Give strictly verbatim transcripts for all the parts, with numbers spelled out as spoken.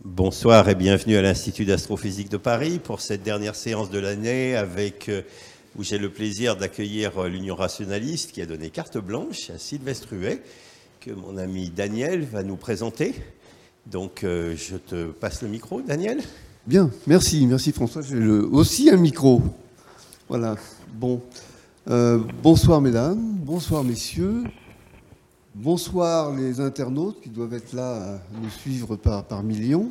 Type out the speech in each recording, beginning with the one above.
Bonsoir et bienvenue à l'Institut d'astrophysique de Paris pour cette dernière séance de l'année avec, où j'ai le plaisir d'accueillir l'Union rationaliste qui a donné carte blanche à Sylvestre Huet, que mon ami Daniel va nous présenter. Donc euh, je te passe le micro, Daniel. Bien, merci, merci François. J'ai le, aussi un micro. Voilà, bon. Euh, bonsoir mesdames, bonsoir messieurs. Bonsoir les internautes qui doivent être là à nous suivre par, par millions.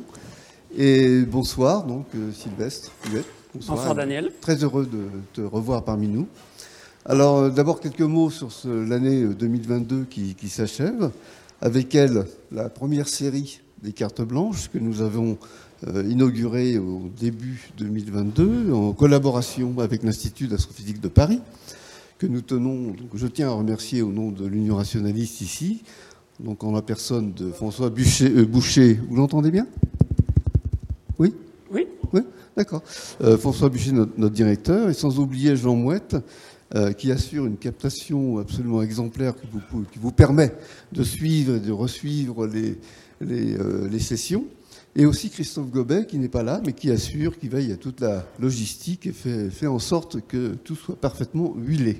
Et bonsoir donc euh, Sylvestre. Bonsoir, bonsoir Daniel. Très heureux de te revoir parmi nous. Alors euh, d'abord quelques mots sur ce, l'année deux mille vingt-deux qui, qui s'achève. Avec elle, la première série des cartes blanches que nous avons euh, inaugurée au début deux mille vingt-deux en collaboration avec l'Institut d'astrophysique de Paris. Que nous tenons, donc je tiens à remercier au nom de l'Union rationaliste ici, donc en la personne de François Boucher. Euh, Boucher. Vous l'entendez bien ? Oui ? Oui. Oui, d'accord. Euh, François Boucher, notre, notre directeur, et sans oublier Jean Mouette, euh, qui assure une captation absolument exemplaire qui vous, qui vous permet de suivre et de resuivre les, les, euh, les sessions. Et aussi Christophe Gobet, qui n'est pas là, mais qui assure, qui veille à toute la logistique et fait, fait en sorte que tout soit parfaitement huilé.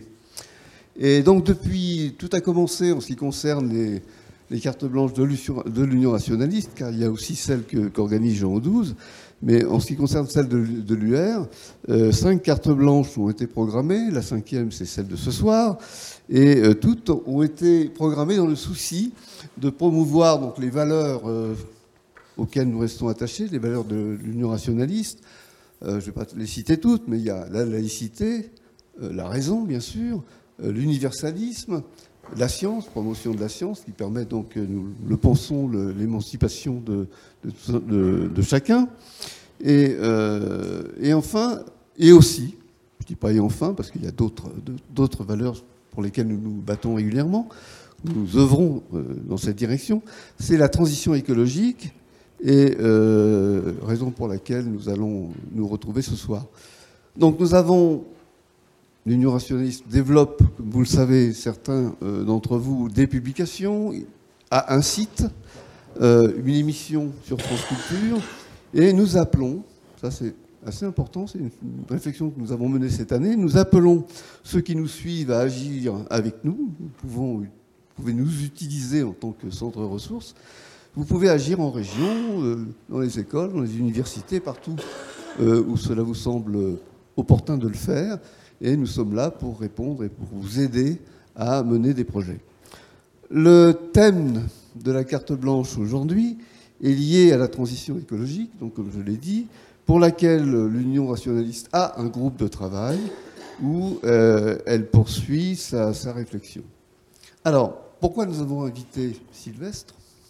Et donc, depuis, tout a commencé en ce qui concerne les, les cartes blanches de l'Union rationaliste, car il y a aussi celles que, qu'organise Jean Audouze, mais en ce qui concerne celles de, de l'U R, euh, cinq cartes blanches ont été programmées, la cinquième, c'est celle de ce soir, et euh, toutes ont été programmées dans le souci de promouvoir donc, les valeurs euh, auxquelles nous restons attachés, les valeurs de l'Union rationaliste. Euh, je ne vais pas les citer toutes, mais il y a la laïcité, euh, la raison, bien sûr, euh, l'universalisme, la science, promotion de la science, qui permet donc, euh, nous le pensons, le, l'émancipation de, de, de, de chacun. Et, euh, et enfin, et aussi, je ne dis pas et enfin, parce qu'il y a d'autres, d'autres valeurs pour lesquelles nous nous battons régulièrement, nous œuvrons euh, dans cette direction, c'est la transition écologique, et euh, raison pour laquelle nous allons nous retrouver ce soir. Donc nous avons, l'Union rationaliste développe, comme vous le savez, certains euh, d'entre vous, des publications, a un site, euh, une émission sur France Culture, et nous appelons, ça c'est assez important, c'est une réflexion que nous avons menée cette année, nous appelons ceux qui nous suivent à agir avec nous, nous pouvons, vous pouvez nous utiliser en tant que centre de ressources. Vous pouvez agir en région, euh, dans les écoles, dans les universités, partout euh, où cela vous semble opportun de le faire. Et nous sommes là pour répondre et pour vous aider à mener des projets. Le thème de la carte blanche aujourd'hui est lié à la transition écologique, donc comme je l'ai dit, pour laquelle l'Union rationaliste a un groupe de travail où euh, elle poursuit sa, sa réflexion. Alors, pourquoi nous avons invité Sylvestre ?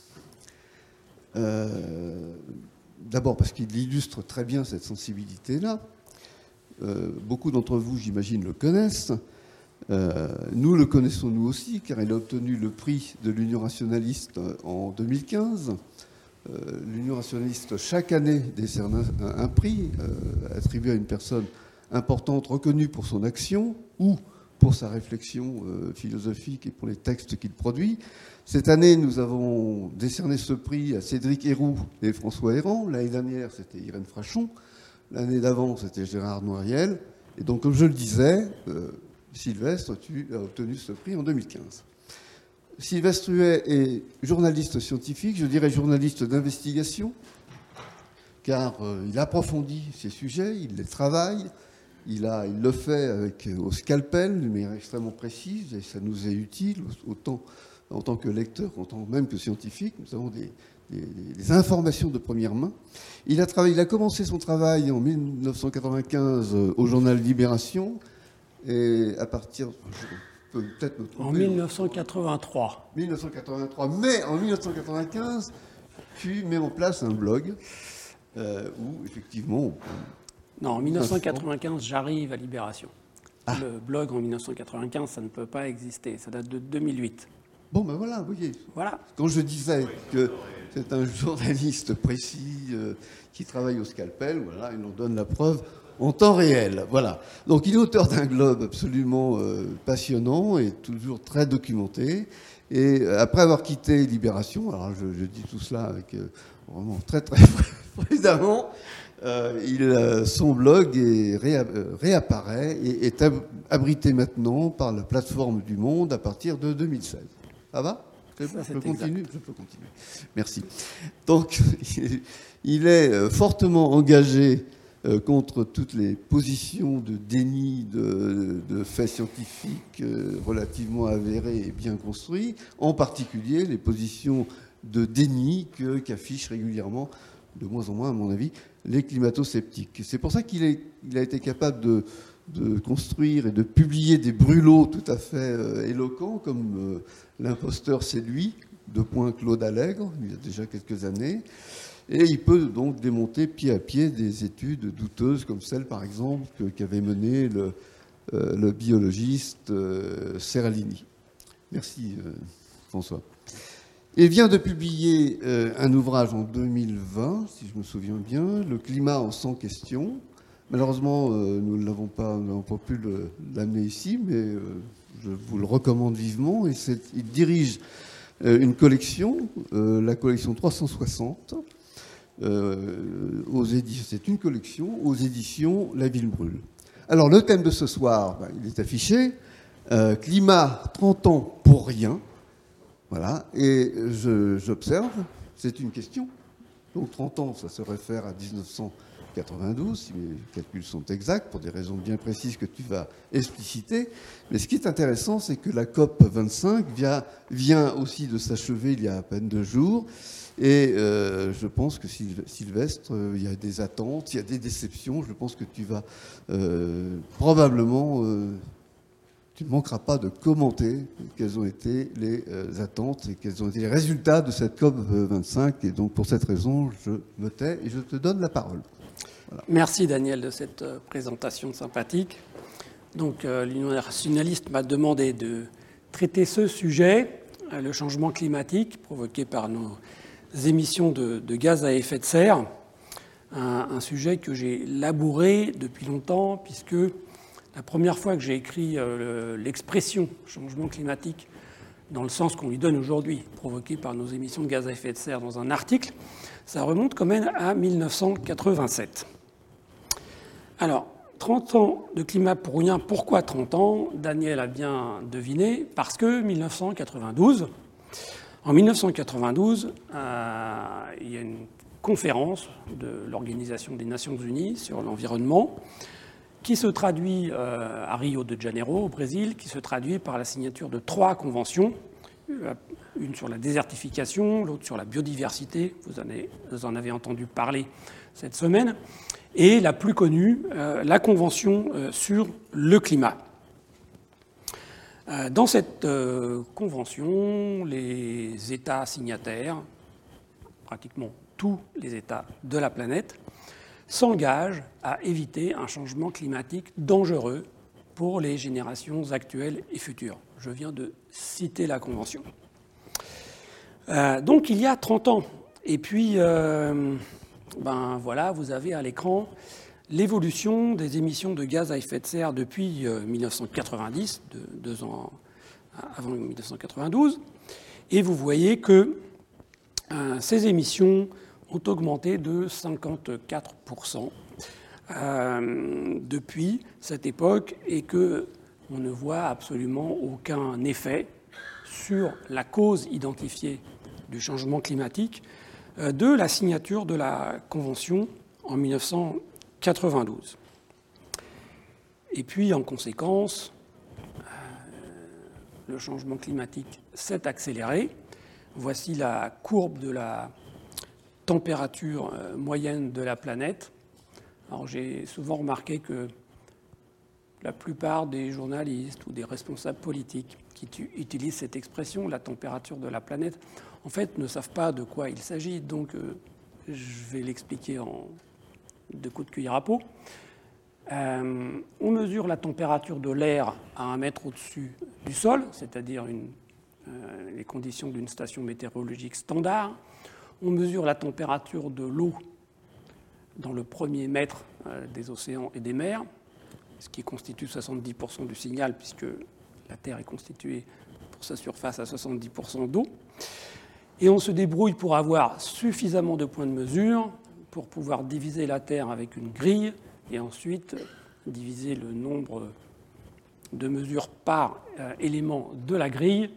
Euh, d'abord parce qu'il illustre très bien cette sensibilité-là. Euh, beaucoup d'entre vous, j'imagine, le connaissent. Euh, nous le connaissons nous aussi, car il a obtenu le prix de l'Union rationaliste en deux mille quinze. Euh, L'Union rationaliste, chaque année, décerne un, un prix euh, attribué à une personne importante, reconnue pour son action ou pour sa réflexion euh, philosophique et pour les textes qu'il produit. Cette année, nous avons décerné ce prix à Cédric Héroux et François Héran. L'année dernière, c'était Irène Frachon. L'année d'avant, c'était Gérard Noiriel. Et donc, comme je le disais, euh, Sylvestre, tu as obtenu ce prix en deux mille quinze. Sylvestre Huet est journaliste scientifique, je dirais journaliste d'investigation, car euh, il approfondit ces sujets, il les travaille. Il, a, il le fait avec, au scalpel, d'une manière extrêmement précise, et ça nous est utile, autant en tant que lecteur, en tant même que scientifique. Nous avons des, des, des informations de première main. Il a, travaillé, il a commencé son travail en mille neuf cent quatre-vingt-quinze au journal Libération, et à partir... Je peux peut-être me tromper. En mille neuf cent quatre-vingt-trois. mille neuf cent quatre-vingt-trois. Mais en mille neuf cent quatre-vingt-quinze, tu mets en place un blog euh, où, effectivement... On, Non, en mille neuf cent quatre-vingt-quinze, j'arrive à Libération. Ah. Le blog en mille neuf cent quatre-vingt-quinze, ça ne peut pas exister. Ça date de deux mille huit. Bon, ben voilà, vous voyez. Voilà. Quand je disais que c'est un journaliste précis euh, qui travaille au scalpel, voilà, il nous donne la preuve en temps réel. Voilà. Donc, il est auteur d'un globe absolument euh, passionnant et toujours très documenté. Et après avoir quitté Libération, alors je, je dis tout cela avec, euh, vraiment très très prudemment, euh, il, euh, son blog est réa, euh, réapparaît et est ab abrité maintenant par la plateforme du Monde à partir de deux mille seize. Ça va? Je Ça, peux continuer? exact. Je peux continuer. Merci. Donc, il est fortement engagé euh, contre toutes les positions de déni de, de faits scientifiques euh, relativement avérés et bien construits, en particulier les positions de déni que, qu'affichent régulièrement, de moins en moins à mon avis, les climato-sceptiques. C'est pour ça qu'il est, il a été capable de, de construire et de publier des brûlots tout à fait euh, éloquents, comme euh, L'imposteur, c'est lui, de point Claude Allègre, il y a déjà quelques années. Et il peut donc démonter pied à pied des études douteuses, comme celle, par exemple, qu'avait menée le, euh, le biologiste euh, Seralini. Merci, euh, François. Il vient de publier euh, un ouvrage en deux mille vingt, si je me souviens bien, Le climat en cent questions. Malheureusement, euh, nous n'avons pas, nous n'avons pas pu l'amener ici, mais euh, je vous le recommande vivement. Et il dirige euh, une collection, euh, la collection trois cent soixante. Euh, aux éditions, c'est une collection aux éditions La Ville brûle. Alors, le thème de ce soir, ben, il est affiché. Euh, climat, trente ans pour rien. Voilà, et j'observe, c'est une question. Donc trente ans, ça se réfère à mille neuf cent quatre-vingt-douze, si mes calculs sont exacts, pour des raisons bien précises que tu vas expliciter. Mais ce qui est intéressant, c'est que la COP vingt-cinq vient, vient aussi de s'achever il y a à peine deux jours. Et euh, je pense que Sylvestre, euh, il y a des attentes, il y a des déceptions. Je pense que tu vas euh, probablement... Euh, tu ne manqueras pas de commenter quelles ont été les euh, attentes et quels ont été les résultats de cette COP vingt-cinq. Et donc, pour cette raison, je me tais et je te donne la parole. Voilà. Merci, Daniel, de cette euh, présentation sympathique. Donc, euh, l'Union nationaliste m'a demandé de traiter ce sujet, euh, le changement climatique provoqué par nos émissions de, de gaz à effet de serre, un, un sujet que j'ai labouré depuis longtemps, puisque la première fois que j'ai écrit euh, l'expression changement climatique dans le sens qu'on lui donne aujourd'hui, provoqué par nos émissions de gaz à effet de serre dans un article, ça remonte quand même à mille neuf cent quatre-vingt-sept. Alors, trente ans de climat pour rien, pourquoi trente ans? Daniel a bien deviné, parce que mille neuf cent quatre-vingt-douze, en mille neuf cent quatre-vingt-douze, euh, il y a une conférence de l'Organisation des Nations Unies sur l'environnement, qui se traduit euh, à Rio de Janeiro, au Brésil, qui se traduit par la signature de trois conventions, une sur la désertification, l'autre sur la biodiversité, vous en avez, vous en avez entendu parler cette semaine, et la plus connue, euh, la convention euh, sur le climat. Euh, dans cette euh, convention, les États signataires, pratiquement tous les États de la planète, s'engage à éviter un changement climatique dangereux pour les générations actuelles et futures. Je viens de citer la Convention. Euh, donc il y a trente ans. Et puis, euh, ben voilà, vous avez à l'écran l'évolution des émissions de gaz à effet de serre depuis euh, mille neuf cent quatre-vingt-dix, de, deux ans avant mille neuf cent quatre-vingt-douze. Et vous voyez que euh, ces émissions ont augmenté de cinquante-quatre pour cent euh, depuis cette époque et qu'on ne voit absolument aucun effet sur la cause identifiée du changement climatique euh, de la signature de la Convention en mille neuf cent quatre-vingt-douze. Et puis, en conséquence, euh, le changement climatique s'est accéléré. Voici la courbe de la température moyenne de la planète. Alors j'ai souvent remarqué que la plupart des journalistes ou des responsables politiques qui utilisent cette expression, la température de la planète, en fait ne savent pas de quoi il s'agit. Donc euh, je vais l'expliquer en deux coups de cuillère à peau. Euh, on mesure la température de l'air à un mètre au-dessus du sol, c'est-à-dire une, euh, les conditions d'une station météorologique standard. On mesure la température de l'eau dans le premier mètre des océans et des mers, ce qui constitue soixante-dix pour cent du signal, puisque la Terre est constituée pour sa surface à soixante-dix pour cent d'eau. Et on se débrouille pour avoir suffisamment de points de mesure pour pouvoir diviser la Terre avec une grille et ensuite diviser le nombre de mesures par euh, élément de la grille.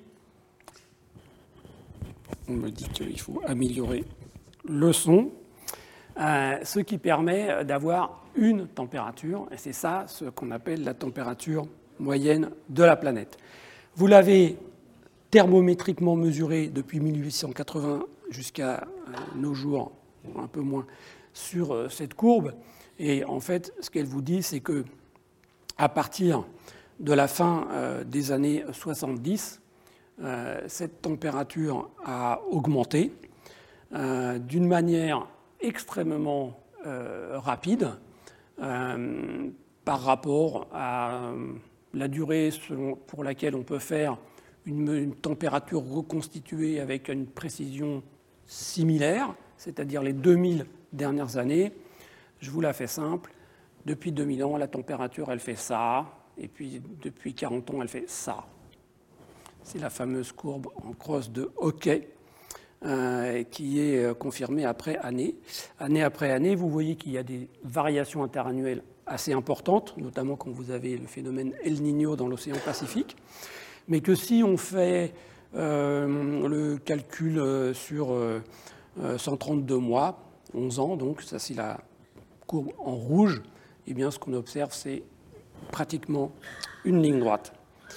On me dit qu'il faut améliorer le son, euh, ce qui permet d'avoir une température, et c'est ça ce qu'on appelle la température moyenne de la planète. Vous l'avez thermométriquement mesuré depuis mille huit cent quatre-vingts jusqu'à nos jours, un peu moins, sur cette courbe. Et en fait, ce qu'elle vous dit, c'est que à partir de la fin euh, des années soixante-dix, euh, cette température a augmenté euh, d'une manière extrêmement euh, rapide euh, par rapport à la durée selon, pour laquelle on peut faire une, une température reconstituée avec une précision similaire, c'est-à-dire les deux mille dernières années. Je vous la fais simple. Depuis deux mille ans, la température, elle fait ça. Et puis, depuis quarante ans, elle fait ça. C'est la fameuse courbe en crosse de hockey euh, qui est confirmée après année. Année après année, vous voyez qu'il y a des variations interannuelles assez importantes, notamment quand vous avez le phénomène El Niño dans l'océan Pacifique. Mais que si on fait euh, le calcul sur euh, cent trente-deux mois, onze ans, donc ça c'est la courbe en rouge, eh bien ce qu'on observe c'est pratiquement une ligne droite.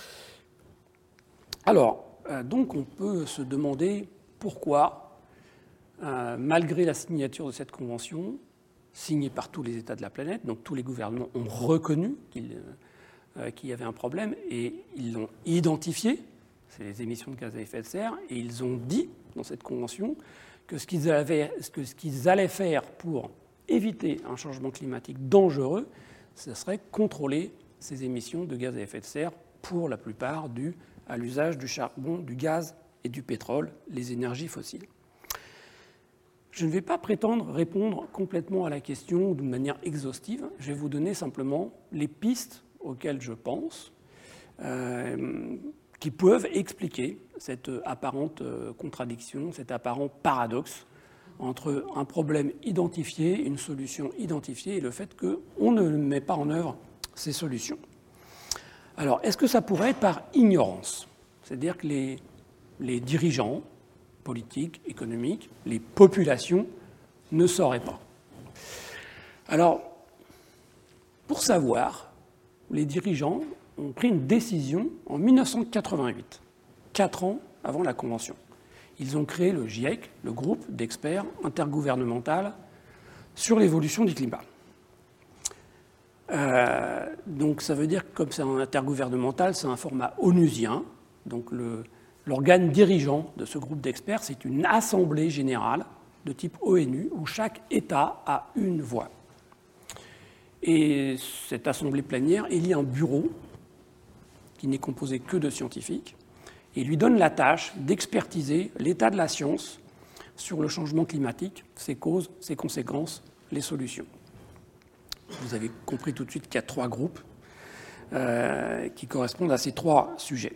Alors, euh, donc on peut se demander pourquoi, euh, malgré la signature de cette convention, signée par tous les États de la planète, donc tous les gouvernements ont reconnu qu'il euh, qu'il y avait un problème et ils l'ont identifié, c'est les émissions de gaz à effet de serre, et ils ont dit dans cette convention que ce qu'ils avaient, que ce qu'ils allaient faire pour éviter un changement climatique dangereux, ce serait contrôler ces émissions de gaz à effet de serre pour la plupart dues à l'usage du charbon, du gaz et du pétrole, les énergies fossiles. Je ne vais pas prétendre répondre complètement à la question d'une manière exhaustive. Je vais vous donner simplement les pistes auxquelles je pense, euh, qui peuvent expliquer cette apparente contradiction, cet apparent paradoxe entre un problème identifié, une solution identifiée et le fait qu'on ne met pas en œuvre ces solutions. Alors, est-ce que ça pourrait être par ignorance? C'est-à-dire que les, les dirigeants politiques, économiques, les populations ne sauraient pas. Alors, pour savoir, les dirigeants ont pris une décision en mille neuf cent quatre-vingt-huit, quatre ans avant la Convention. Ils ont créé le GIEC, le groupe d'experts intergouvernemental sur l'évolution du climat. Euh, donc ça veut dire que comme c'est un intergouvernemental, c'est un format onusien. Donc le, l'organe dirigeant de ce groupe d'experts, c'est une assemblée générale de type ONU où chaque État a une voix. Et cette assemblée plénière élit un bureau qui n'est composé que de scientifiques et lui donne la tâche d'expertiser l'état de la science sur le changement climatique, ses causes, ses conséquences, les solutions. Vous avez compris tout de suite qu'il y a trois groupes euh, qui correspondent à ces trois sujets.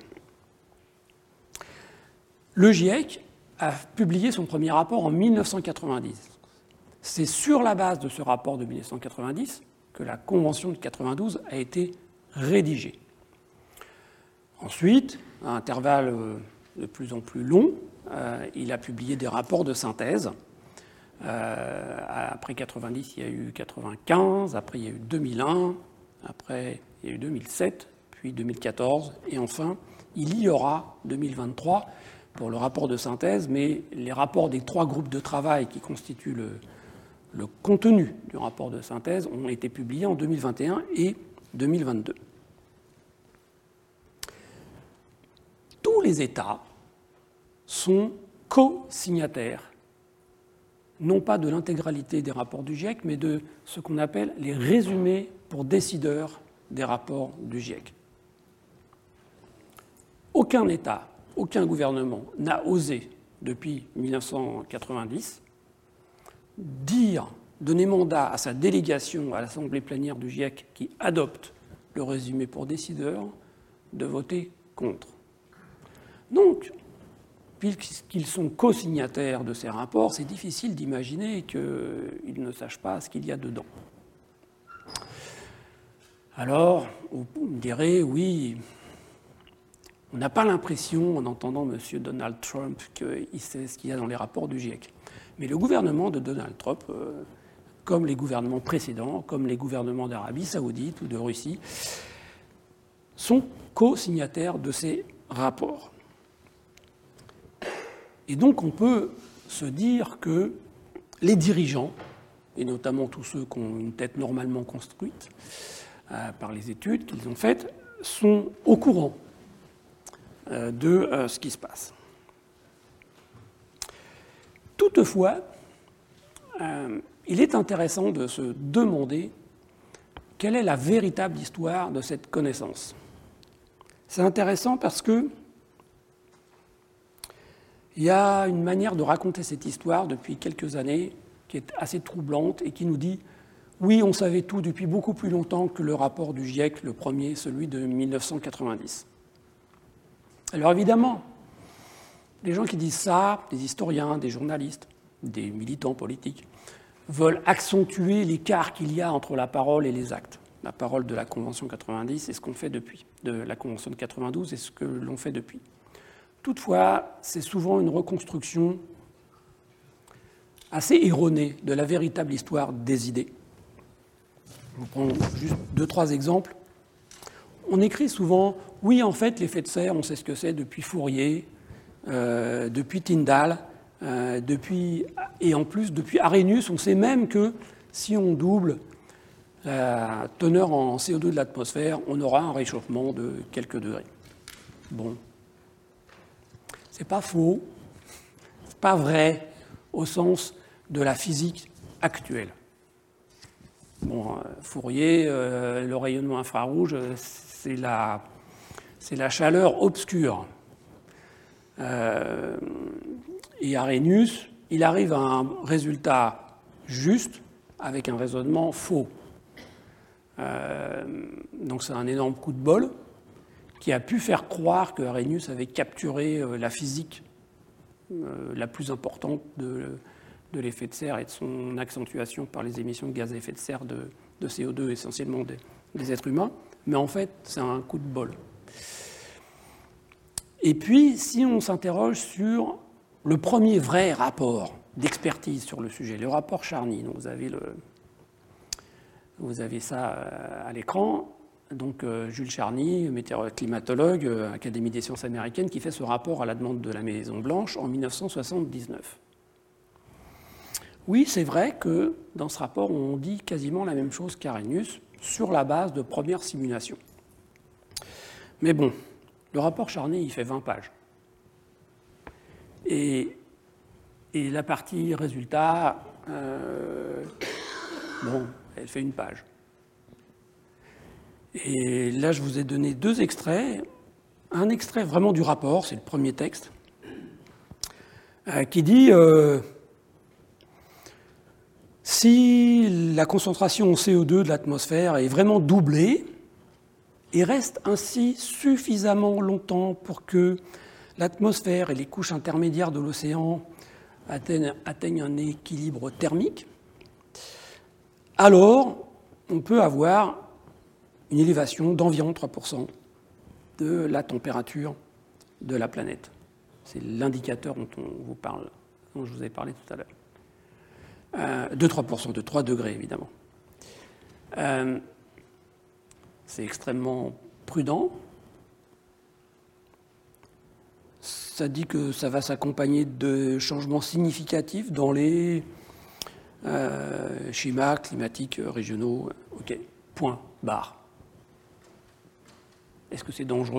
Le GIEC a publié son premier rapport en mille neuf cent quatre-vingt-dix. C'est sur la base de ce rapport de mille neuf cent quatre-vingt-dix que la Convention de quatre-vingt-douze a été rédigée. Ensuite, à intervalles de plus en plus longs, euh, il a publié des rapports de synthèse. Euh, après quatre-vingt-dix, il y a eu quatre-vingt-quinze, après il y a eu deux mille un, après il y a eu deux mille sept, puis deux mille quatorze, et enfin, il y aura deux mille vingt-trois pour le rapport de synthèse, mais les rapports des trois groupes de travail qui constituent le, le contenu du rapport de synthèse ont été publiés en deux mille vingt et un et deux mille vingt-deux. Tous les États sont co-signataires, non pas de l'intégralité des rapports du GIEC, mais de ce qu'on appelle les résumés pour décideurs des rapports du GIEC. Aucun État, aucun gouvernement n'a osé, depuis mille neuf cent quatre-vingt-dix, dire, donner mandat à sa délégation à l'Assemblée plénière du GIEC qui adopte le résumé pour décideurs, de voter contre. Donc, puisqu'ils sont co-signataires de ces rapports, c'est difficile d'imaginer qu'ils ne sachent pas ce qu'il y a dedans. Alors, on dirait, oui, on n'a pas l'impression, en entendant M. Donald Trump, qu'il sait ce qu'il y a dans les rapports du GIEC. Mais le gouvernement de Donald Trump, euh, comme les gouvernements précédents, comme les gouvernements d'Arabie Saoudite ou de Russie, sont co-signataires de ces rapports. Et donc on peut se dire que les dirigeants, et notamment tous ceux qui ont une tête normalement construite euh, par les études qu'ils ont faites, sont au courant euh, de euh, ce qui se passe. Toutefois, euh, il est intéressant de se demander quelle est la véritable histoire de cette connaissance. C'est intéressant parce que il y a une manière de raconter cette histoire depuis quelques années qui est assez troublante et qui nous dit « oui, on savait tout depuis beaucoup plus longtemps que le rapport du GIEC, le premier, celui de mille neuf cent quatre-vingt-dix ». Alors évidemment, les gens qui disent ça, des historiens, des journalistes, des militants politiques, veulent accentuer l'écart qu'il y a entre la parole et les actes. La parole de la Convention quatre-vingt-dix et ce qu'on fait depuis, de la Convention de quatre-vingt-douze et ce que l'on fait depuis. Toutefois, c'est souvent une reconstruction assez erronée de la véritable histoire des idées. Je vous prends juste deux, trois exemples. On écrit souvent « oui, en fait, l'effet de serre, on sait ce que c'est depuis Fourier, euh, depuis Tyndall, euh, depuis, et en plus, depuis Arrhenius, on sait même que si on double la teneur en C O deux de l'atmosphère, on aura un réchauffement de quelques degrés. » Bon. C'est pas faux, c'est pas vrai au sens de la physique actuelle. Bon, Fourier, euh, le rayonnement infrarouge, c'est la, c'est la chaleur obscure. Euh, et Arrhenius, il arrive à un résultat juste avec un raisonnement faux. Euh, donc c'est un énorme coup de bol qui a pu faire croire que Arrhenius avait capturé euh, la physique euh, la plus importante de, de l'effet de serre et de son accentuation par les émissions de gaz à effet de serre de, de C O deux, essentiellement des, des êtres humains. Mais en fait, c'est un coup de bol. Et puis, si on s'interroge sur le premier vrai rapport d'expertise sur le sujet, le rapport Charny, donc vous avez, le, vous avez ça à l'écran. Donc euh, Jules Charny, météorologue climatologue, euh, Académie des sciences américaines, qui fait ce rapport à la demande de la Maison-Blanche en mille neuf cent soixante-dix-neuf. Oui, c'est vrai que dans ce rapport, on dit quasiment la même chose qu'Arrhenius sur la base de premières simulations. Mais bon, le rapport Charny, il fait vingt pages. Et, et la partie résultat, euh, bon, elle fait une page. Et là, je vous ai donné deux extraits. Un extrait vraiment du rapport, c'est le premier texte, euh, qui dit euh, si la concentration en C O deux de l'atmosphère est vraiment doublée et reste ainsi suffisamment longtemps pour que l'atmosphère et les couches intermédiaires de l'océan atteignent, atteignent un équilibre thermique, alors on peut avoir une élévation d'environ trois pour cent de la température de la planète. C'est l'indicateur dont on vous parle, dont je vous ai parlé tout à l'heure. Euh, de trois pour cent, de trois degrés évidemment. Euh, c'est extrêmement prudent. Ça dit que ça va s'accompagner de changements significatifs dans les euh, schémas climatiques régionaux. OK, point, barre. Est-ce que c'est dangereux ?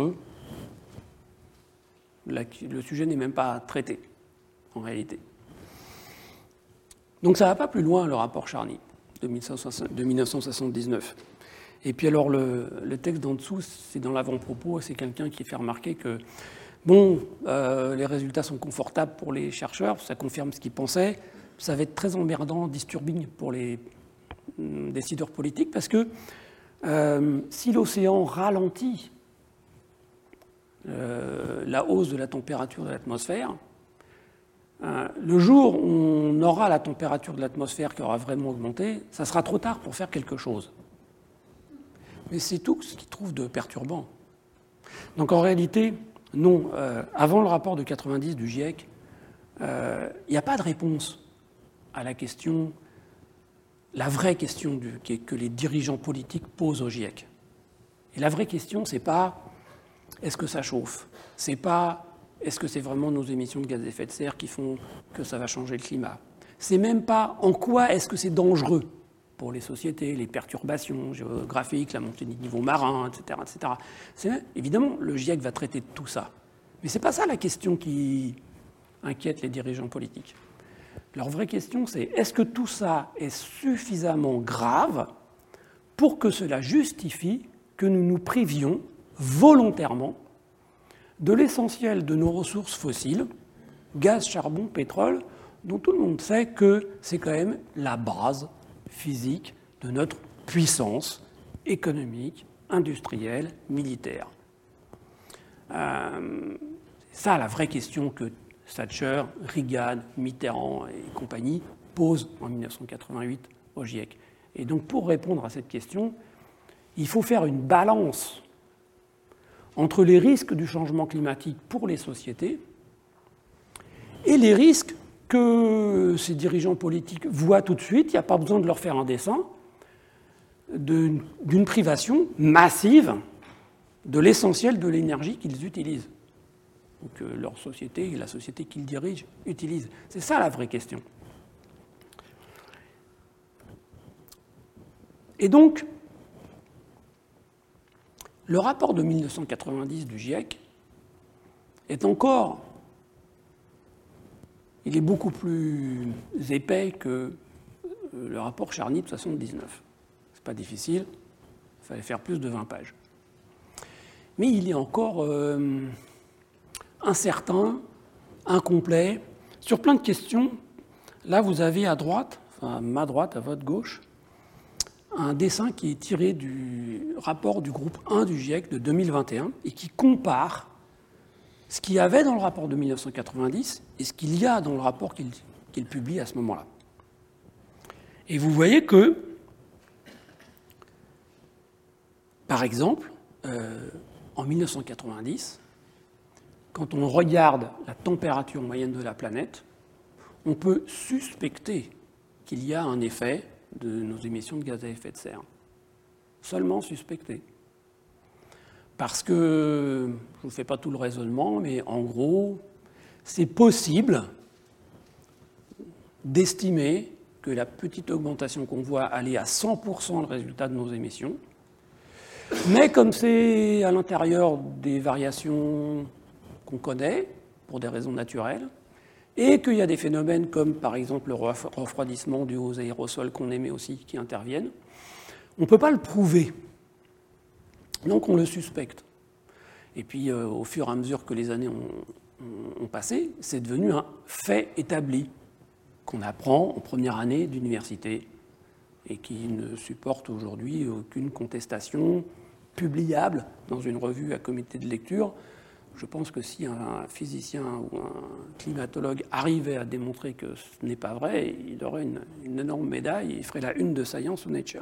Le sujet n'est même pas traité, en réalité. Donc ça ne va pas plus loin, le rapport Charny de mille neuf cent soixante-dix-neuf. Et puis alors, le, le texte d'en dessous, c'est dans l'avant-propos, c'est quelqu'un qui fait remarquer que, bon, euh, les résultats sont confortables pour les chercheurs, ça confirme ce qu'ils pensaient, ça va être très emmerdant, disturbing pour les euh, décideurs politiques, parce que euh, si l'océan ralentit Euh, la hausse de la température de l'atmosphère, Euh, le jour où on aura la température de l'atmosphère qui aura vraiment augmenté, ça sera trop tard pour faire quelque chose. Mais c'est tout ce qu'ils trouvent de perturbant. Donc en réalité, non, euh, avant le rapport de quatre-vingt-dix du GIEC, il euh, n'y a pas de réponse à la question, la vraie question du, que les dirigeants politiques posent au GIEC. Et la vraie question, c'est pas est-ce que ça chauffe, c'est pas est-ce que c'est vraiment nos émissions de gaz à effet de serre qui font que ça va changer le climat, c'est même pas en quoi est-ce que c'est dangereux pour les sociétés, les perturbations géographiques, la montée du niveau marin, et cetera, et cetera. C'est, évidemment, le GIEC va traiter de tout ça. Mais ce n'est pas ça la question qui inquiète les dirigeants politiques. Leur vraie question, c'est est-ce que tout ça est suffisamment grave pour que cela justifie que nous nous privions volontairement de l'essentiel de nos ressources fossiles, gaz, charbon, pétrole, dont tout le monde sait que c'est quand même la base physique de notre puissance économique, industrielle, militaire. Euh, c'est ça la vraie question que Thatcher, Reagan, Mitterrand et compagnie posent en mille neuf cent quatre-vingt-huit au GIEC. Et donc pour répondre à cette question, il faut faire une balance entre les risques du changement climatique pour les sociétés et les risques que ces dirigeants politiques voient tout de suite, il n'y a pas besoin de leur faire un dessin, de, d'une privation massive de l'essentiel de l'énergie qu'ils utilisent, ou que leur société et la société qu'ils dirigent utilisent. C'est ça la vraie question. Et donc, le rapport de mille neuf cent quatre-vingt-dix du GIEC est encore... Il est beaucoup plus épais que le rapport Charny de soixante-dix-neuf. C'est pas difficile, il fallait faire plus de vingt pages. Mais il est encore euh, incertain, incomplet, sur plein de questions. Là, vous avez à droite, enfin à ma droite, à votre gauche, un dessin qui est tiré du rapport du groupe un du GIEC de deux mille vingt et un et qui compare ce qu'il y avait dans le rapport de mille neuf cent quatre-vingt-dix et ce qu'il y a dans le rapport qu'il, qu'il publie à ce moment-là. Et vous voyez que, par exemple, euh, en mille neuf cent quatre-vingt-dix, quand on regarde la température moyenne de la planète, on peut suspecter qu'il y a un effet de nos émissions de gaz à effet de serre. Seulement suspecter. Parce que, je ne vous fais pas tout le raisonnement, mais en gros, c'est possible d'estimer que la petite augmentation qu'on voit aller à cent pour cent le résultat de nos émissions, mais comme c'est à l'intérieur des variations qu'on connaît, pour des raisons naturelles, et qu'il y a des phénomènes comme par exemple le refroidissement dû aux aérosols qu'on émet aussi qui interviennent, on ne peut pas le prouver. Donc on le suspecte. Et puis euh, au fur et à mesure que les années ont, ont, ont passé, c'est devenu un fait établi qu'on apprend en première année d'université et qui ne supporte aujourd'hui aucune contestation publiable dans une revue à comité de lecture. Je pense que si un physicien ou un climatologue arrivait à démontrer que ce n'est pas vrai, il aurait une, une énorme médaille et il ferait la une de Science ou Nature.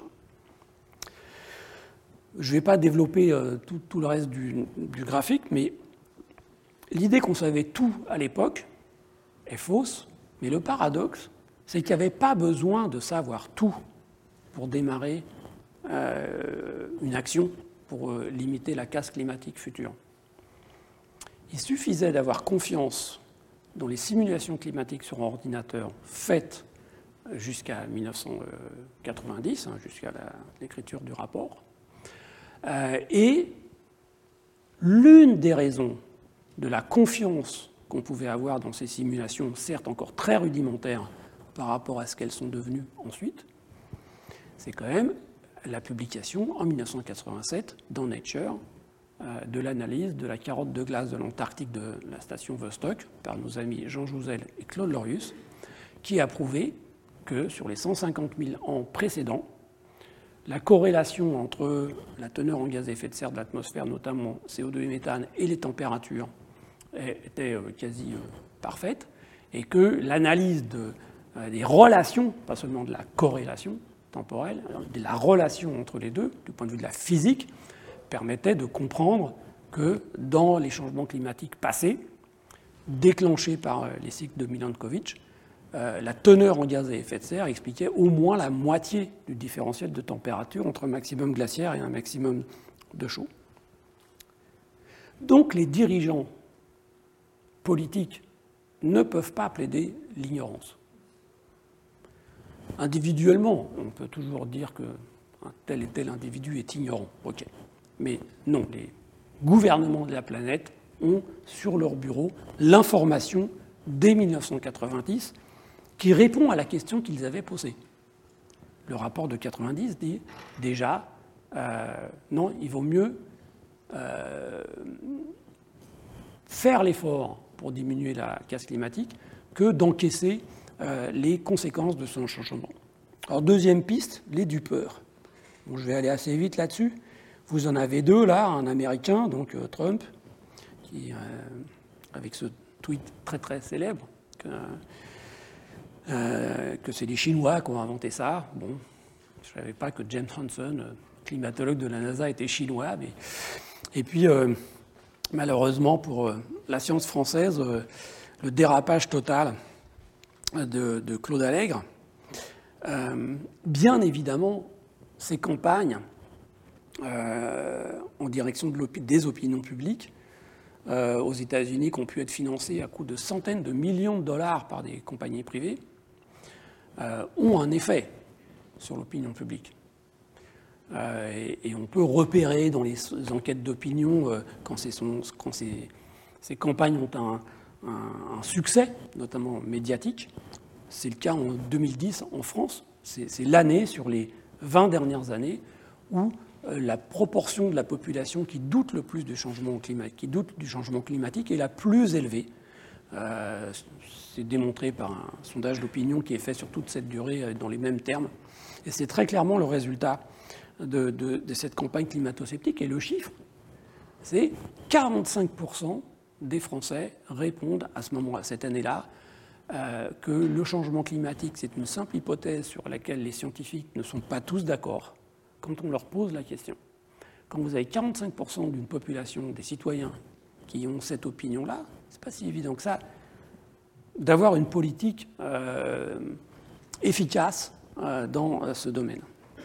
Je ne vais pas développer euh, tout, tout le reste du, du graphique, mais l'idée qu'on savait tout à l'époque est fausse, mais le paradoxe, c'est qu'il n'y avait pas besoin de savoir tout pour démarrer euh, une action pour euh, limiter la casse climatique future. Il suffisait d'avoir confiance dans les simulations climatiques sur ordinateur faites jusqu'à mille neuf cent quatre-vingt-dix, hein, jusqu'à la, l'écriture du rapport. Euh, et l'une des raisons de la confiance qu'on pouvait avoir dans ces simulations, certes encore très rudimentaires par rapport à ce qu'elles sont devenues ensuite, c'est quand même la publication en mille neuf cent quatre-vingt-sept dans Nature euh, de l'analyse de la carotte de glace de l'Antarctique de la station Vostok par nos amis Jean Jouzel et Claude Lorius, qui a prouvé que sur les cent cinquante mille ans précédents, la corrélation entre la teneur en gaz à effet de serre de l'atmosphère, notamment C O deux et méthane, et les températures était quasi parfaite, et que l'analyse de, euh, des relations, pas seulement de la corrélation temporelle, de la relation entre les deux, du point de vue de la physique, permettait de comprendre que dans les changements climatiques passés, déclenchés par les cycles de Milankovitch, euh, la teneur en gaz à effet de serre expliquait au moins la moitié du différentiel de température entre un maximum glaciaire et un maximum de chaud. Donc les dirigeants politiques ne peuvent pas plaider l'ignorance. Individuellement, on peut toujours dire que tel et tel individu est ignorant, ok. Mais non, les gouvernements de la planète ont sur leur bureau l'information dès mille neuf cent quatre-vingt-dix qui répond à la question qu'ils avaient posée. Le rapport de quatre-vingt-dix dit déjà, euh, non, il vaut mieux euh, faire l'effort pour diminuer la casse climatique que d'encaisser euh, les conséquences de son changement. Alors, deuxième piste, les dupeurs. Bon, je vais aller assez vite là-dessus. Vous en avez deux, là, un Américain, donc euh, Trump, qui, euh, avec ce tweet très très célèbre, que, euh, que c'est les Chinois qui ont inventé ça. Bon, je ne savais pas que James Hansen, euh, climatologue de la NASA, était chinois. Mais... Et puis, euh, malheureusement, pour euh, la science française, euh, le dérapage total de, de Claude Allègre, euh, bien évidemment, ces campagnes euh, en direction de des opinions publiques euh, aux États-Unis qui ont pu être financées à coût de centaines de millions de dollars par des compagnies privées euh, ont un effet sur l'opinion publique. Euh, et, et on peut repérer dans les enquêtes d'opinion euh, quand, son, quand ces, ces campagnes ont un, un, un succès, notamment médiatique. C'est le cas en deux mille dix en France. C'est, c'est l'année sur les vingt dernières années où euh, la proportion de la population qui doute le plus du changement climatique, qui doute du changement climatique est la plus élevée. Euh, c'est démontré par un sondage d'opinion qui est fait sur toute cette durée euh, dans les mêmes termes. Et c'est très clairement le résultat De, de, de cette campagne climato-sceptique. Et le chiffre, c'est quarante-cinq pour cent des Français répondent à ce moment-là, cette année-là, euh, que le changement climatique, c'est une simple hypothèse sur laquelle les scientifiques ne sont pas tous d'accord quand on leur pose la question. Quand vous avez quarante-cinq pour cent d'une population, des citoyens, qui ont cette opinion-là, c'est pas si évident que ça d'avoir une politique euh, efficace euh, dans ce domaine.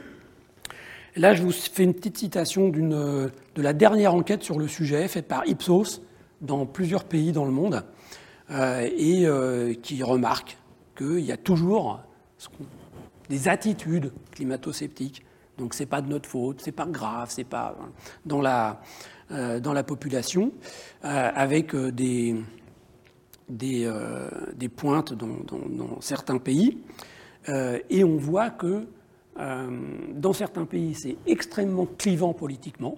Là, je vous fais une petite citation d'une, de la dernière enquête sur le sujet, faite par Ipsos dans plusieurs pays dans le monde, euh, et euh, qui remarque qu'il y a toujours des attitudes climato-sceptiques. Donc, ce n'est pas de notre faute, ce n'est pas grave, ce n'est pas dans la, euh, dans la population, euh, avec des, des, euh, des pointes dans, dans, dans certains pays. Euh, et on voit que Euh, dans certains pays, c'est extrêmement clivant politiquement.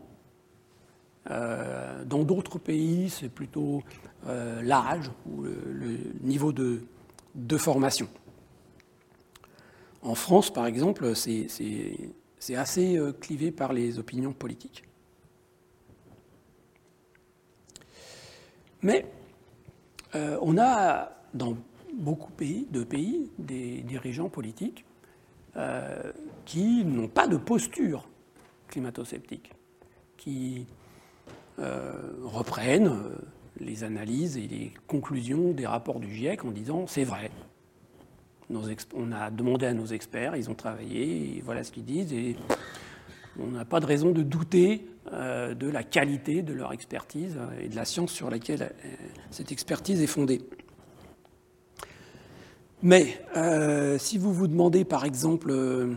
Euh, dans d'autres pays, c'est plutôt euh, l'âge ou le, le niveau de, de formation. En France, par exemple, c'est, c'est, c'est assez euh, clivé par les opinions politiques. Mais euh, on a dans beaucoup de pays, de pays des dirigeants politiques Euh, qui n'ont pas de posture climato-sceptique, qui euh, reprennent euh, les analyses et les conclusions des rapports du GIEC en disant « c'est vrai, nos exp- on a demandé à nos experts, ils ont travaillé, et voilà ce qu'ils disent, et on n'a pas de raison de douter euh, de la qualité de leur expertise et de la science sur laquelle euh, cette expertise est fondée ». Mais euh, si vous vous demandez, par exemple, euh,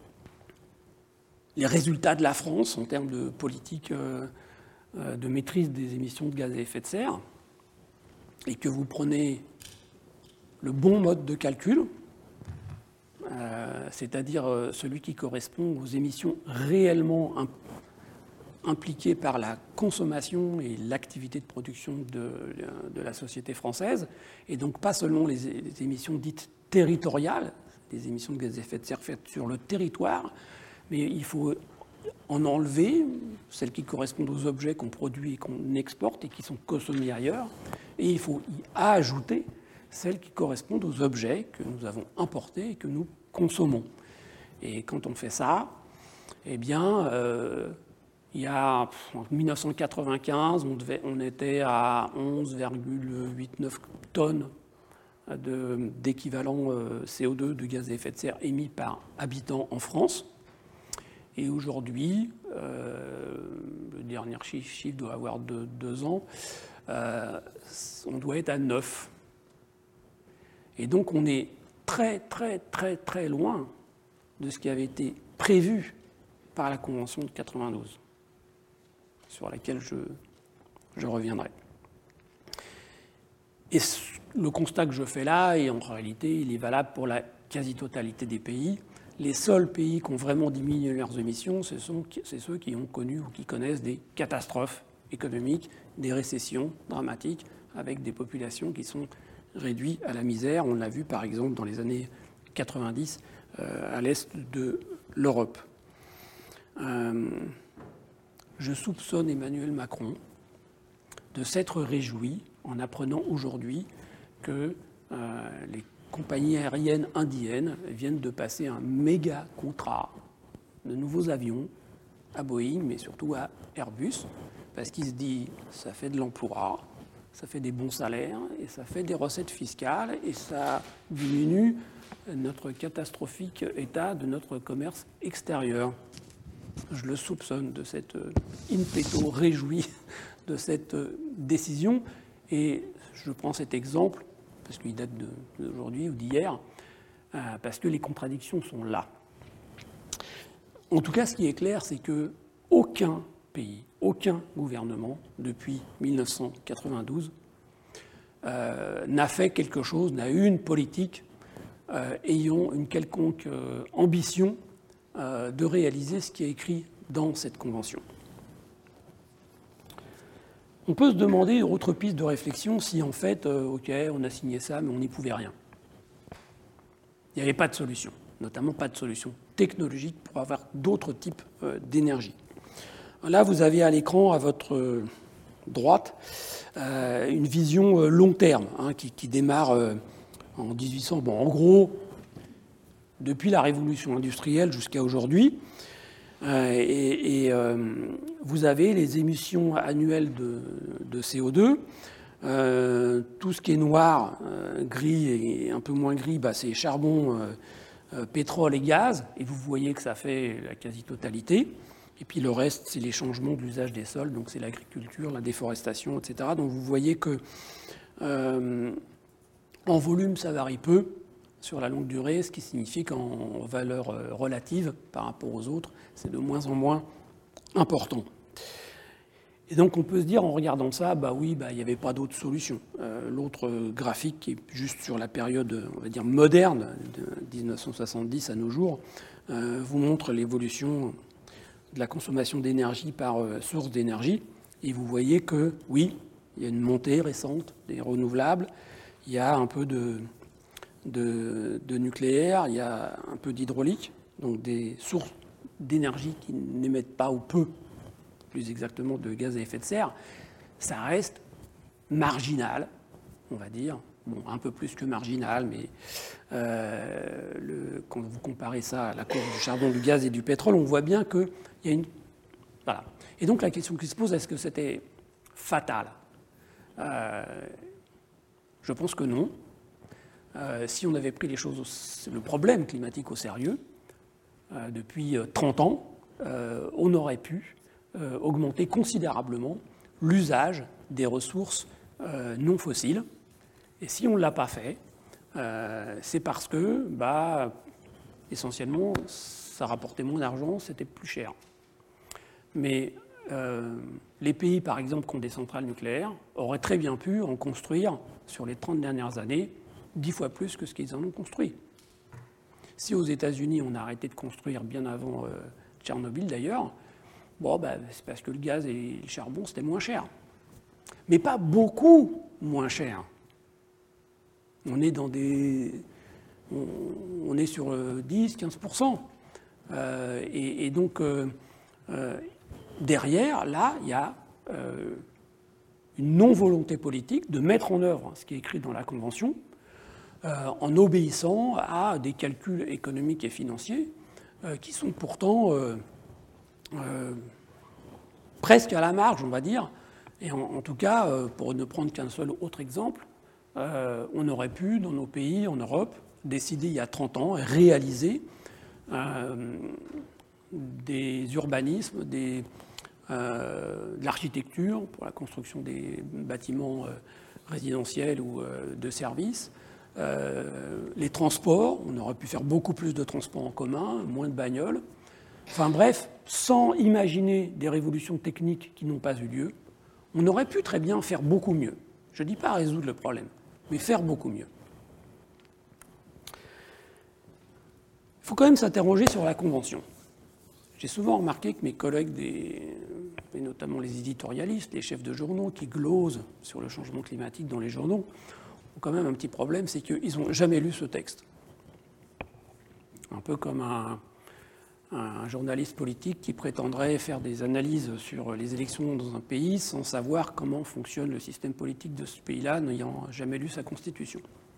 les résultats de la France en termes de politique euh, euh, de maîtrise des émissions de gaz à effet de serre, et que vous prenez le bon mode de calcul, euh, c'est-à-dire euh, celui qui correspond aux émissions réellement imp- impliquées par la consommation et l'activité de production de, de la société française, et donc pas seulement les, les émissions dites territoriales, des émissions de gaz à effet de serre faites sur le territoire, mais il faut en enlever celles qui correspondent aux objets qu'on produit et qu'on exporte et qui sont consommés ailleurs, et il faut y ajouter celles qui correspondent aux objets que nous avons importés et que nous consommons. Et quand on fait ça, eh bien, euh, il y a, en mille neuf cent quatre-vingt-quinze, on, devait, on était à onze virgule quatre-vingt-dix-neuf tonnes de, d'équivalent euh, C O deux, de gaz à effet de serre émis par habitant en France. Et aujourd'hui, euh, le dernier chiffre, chiffre doit avoir deux, deux ans, euh, on doit être à neuf. Et donc on est très, très, très, très loin de ce qui avait été prévu par la Convention de quatre-vingt-douze, sur laquelle je, je reviendrai. Et le constat que je fais là, et en réalité, il est valable pour la quasi-totalité des pays. Les seuls pays qui ont vraiment diminué leurs émissions, ce sont, c'est ceux qui ont connu ou qui connaissent des catastrophes économiques, des récessions dramatiques, avec des populations qui sont réduites à la misère. On l'a vu par exemple dans les années quatre-vingt-dix euh, à l'est de l'Europe. Euh, je soupçonne Emmanuel Macron de s'être réjoui en apprenant aujourd'hui que euh, les compagnies aériennes indiennes viennent de passer un méga contrat de nouveaux avions à Boeing, mais surtout à Airbus, parce qu'il se dit ça fait de l'emploi, ça fait des bons salaires, et ça fait des recettes fiscales, et ça diminue notre catastrophique état de notre commerce extérieur. Je le soupçonne de cette in petto réjoui de cette décision, et je prends cet exemple parce qu'il date d'aujourd'hui ou d'hier, euh, parce que les contradictions sont là. En tout cas, ce qui est clair, c'est qu'aucun pays, aucun gouvernement, depuis mille neuf cent quatre-vingt-douze, euh, n'a fait quelque chose, n'a eu une politique euh, ayant une quelconque euh, ambition euh, de réaliser ce qui est écrit dans cette convention. On peut se demander, autre piste de réflexion, si en fait, euh, ok, on a signé ça, mais on n'y pouvait rien. Il n'y avait pas de solution, notamment pas de solution technologique pour avoir d'autres types euh, d'énergie. Là, vous avez à l'écran, à votre euh, droite, euh, une vision euh, long terme, hein, qui, qui démarre euh, en dix-huit cents. Bon, en gros, depuis la révolution industrielle jusqu'à aujourd'hui, Euh, et, et euh, vous avez les émissions annuelles de, de C O deux. Euh, tout ce qui est noir, euh, gris et un peu moins gris, bah, c'est charbon, euh, euh, pétrole et gaz. Et vous voyez que ça fait la quasi-totalité. Et puis le reste, c'est les changements de l'usage des sols. Donc c'est l'agriculture, la déforestation, et cetera. Donc vous voyez que euh, en volume, ça varie peu sur la longue durée, ce qui signifie qu'en valeur relative par rapport aux autres, c'est de moins en moins important. Et donc on peut se dire en regardant ça, bah oui, bah, il n'y avait pas d'autre solution. Euh, l'autre graphique qui est juste sur la période, on va dire, moderne, de dix-neuf cent soixante-dix à nos jours, euh, vous montre l'évolution de la consommation d'énergie par euh, source d'énergie. Et vous voyez que, oui, il y a une montée récente des renouvelables, il y a un peu de... De, de nucléaire, il y a un peu d'hydraulique, donc des sources d'énergie qui n'émettent pas ou peu, plus exactement, de gaz à effet de serre. Ça reste marginal, on va dire, bon, un peu plus que marginal, mais euh, le, quand vous comparez ça à la courbe du charbon, du gaz et du pétrole, on voit bien qu'il y a une... Voilà. Et donc la question qui se pose, est-ce que c'était fatal ? euh, Je pense que non. Euh, si on avait pris les choses, au, le problème climatique au sérieux, euh, depuis trente ans, euh, on aurait pu euh, augmenter considérablement l'usage des ressources euh, non fossiles. Et si on ne l'a pas fait, euh, c'est parce que, bah, essentiellement, ça rapportait moins d'argent, c'était plus cher. Mais euh, les pays, par exemple, qui ont des centrales nucléaires, auraient très bien pu en construire, sur les trente dernières années, dix fois plus que ce qu'ils en ont construit. Si aux États-Unis, on a arrêté de construire bien avant euh, Tchernobyl d'ailleurs, bon, bah, c'est parce que le gaz et le charbon, c'était moins cher. Mais pas beaucoup moins cher. On est dans des... On, on est sur euh, dix à quinze pour cent. Euh, et, et donc, euh, euh, derrière, là, il y a euh, une non-volonté politique de mettre en œuvre ce qui est écrit dans la Convention, euh, en obéissant à des calculs économiques et financiers euh, qui sont pourtant euh, euh, presque à la marge, on va dire. Et en, en tout cas, euh, pour ne prendre qu'un seul autre exemple, euh, on aurait pu, dans nos pays, en Europe, décider il y a trente ans et réaliser euh, des urbanismes, des, euh, de l'architecture pour la construction des bâtiments euh, résidentiels ou euh, de services. Euh, les transports, on aurait pu faire beaucoup plus de transports en commun, moins de bagnoles. Enfin bref, sans imaginer des révolutions techniques qui n'ont pas eu lieu, on aurait pu très bien faire beaucoup mieux. Je ne dis pas résoudre le problème, mais faire beaucoup mieux. Il faut quand même s'interroger sur la Convention. J'ai souvent remarqué que mes collègues, des, et notamment les éditorialistes, les chefs de journaux qui glosent sur le changement climatique dans les journaux, ont quand même un petit problème, c'est qu'ils n'ont jamais lu ce texte. Un peu comme un, un journaliste politique qui prétendrait faire des analyses sur les élections dans un pays sans savoir comment fonctionne le système politique de ce pays-là, n'ayant jamais lu sa constitution.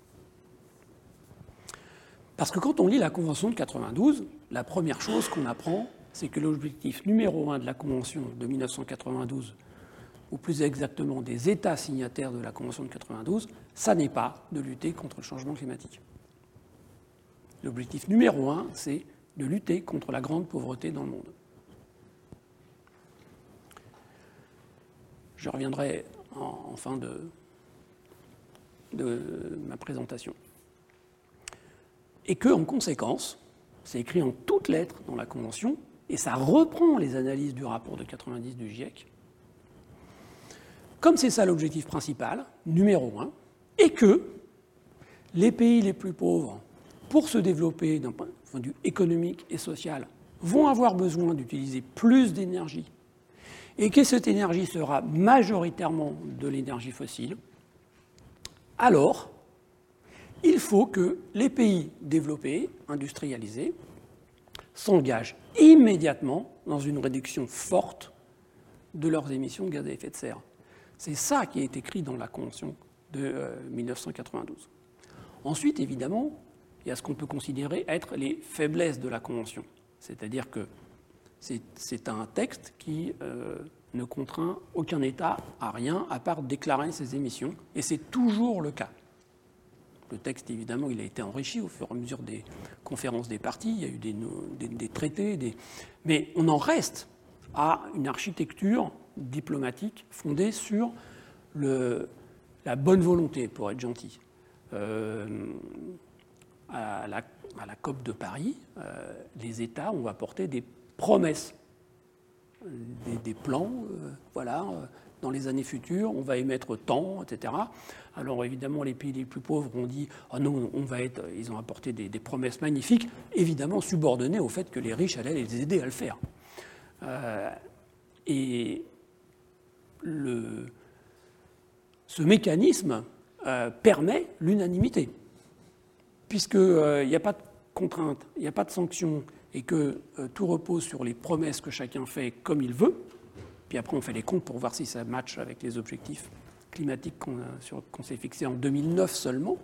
Parce que quand on lit la Convention de quatre-vingt-douze, la première chose qu'on apprend, c'est que l'objectif numéro un de la Convention de mille neuf cent quatre-vingt-douze, ou plus exactement des États signataires de la Convention de quatre-vingt-douze, ça n'est pas de lutter contre le changement climatique. L'objectif numéro un, c'est de lutter contre la grande pauvreté dans le monde. Je reviendrai en, en fin de, de ma présentation. Et que, en conséquence, c'est écrit en toutes lettres dans la Convention, et ça reprend les analyses du rapport de quatre-vingt-dix du GIEC, comme c'est ça l'objectif principal, numéro un, et que les pays les plus pauvres, pour se développer d'un point de vue économique et social, vont avoir besoin d'utiliser plus d'énergie, et que cette énergie sera majoritairement de l'énergie fossile, alors il faut que les pays développés, industrialisés, s'engagent immédiatement dans une réduction forte de leurs émissions de gaz à effet de serre. C'est ça qui est écrit dans la Convention de euh, mille neuf cent quatre-vingt-douze. Ensuite, évidemment, il y a ce qu'on peut considérer être les faiblesses de la Convention. C'est-à-dire que c'est, c'est un texte qui euh, ne contraint aucun État à rien à part déclarer ses émissions, et c'est toujours le cas. Le texte, évidemment, il a été enrichi au fur et à mesure des conférences des parties, il y a eu des, des, des traités, des... mais on en reste à une architecture diplomatique fondée sur le, la bonne volonté, pour être gentil. Euh, à, la, à la COP de Paris, euh, les États ont apporté des promesses, des, des plans, euh, voilà, euh, dans les années futures, on va émettre tant, et cetera. Alors évidemment, les pays les plus pauvres ont dit « Ah non, on va être... » Ils ont apporté des, des promesses magnifiques, évidemment subordonnées au fait que les riches allaient les aider à le faire. Euh, et le, ce mécanisme euh, permet l'unanimité, puisqu'il n'y euh, a pas de contrainte, il n'y a pas de sanction, et que euh, tout repose sur les promesses que chacun fait comme il veut. Puis après, on fait les comptes pour voir si ça matche avec les objectifs climatiques qu'on, a, qu'on s'est fixés en deux mille neuf seulement.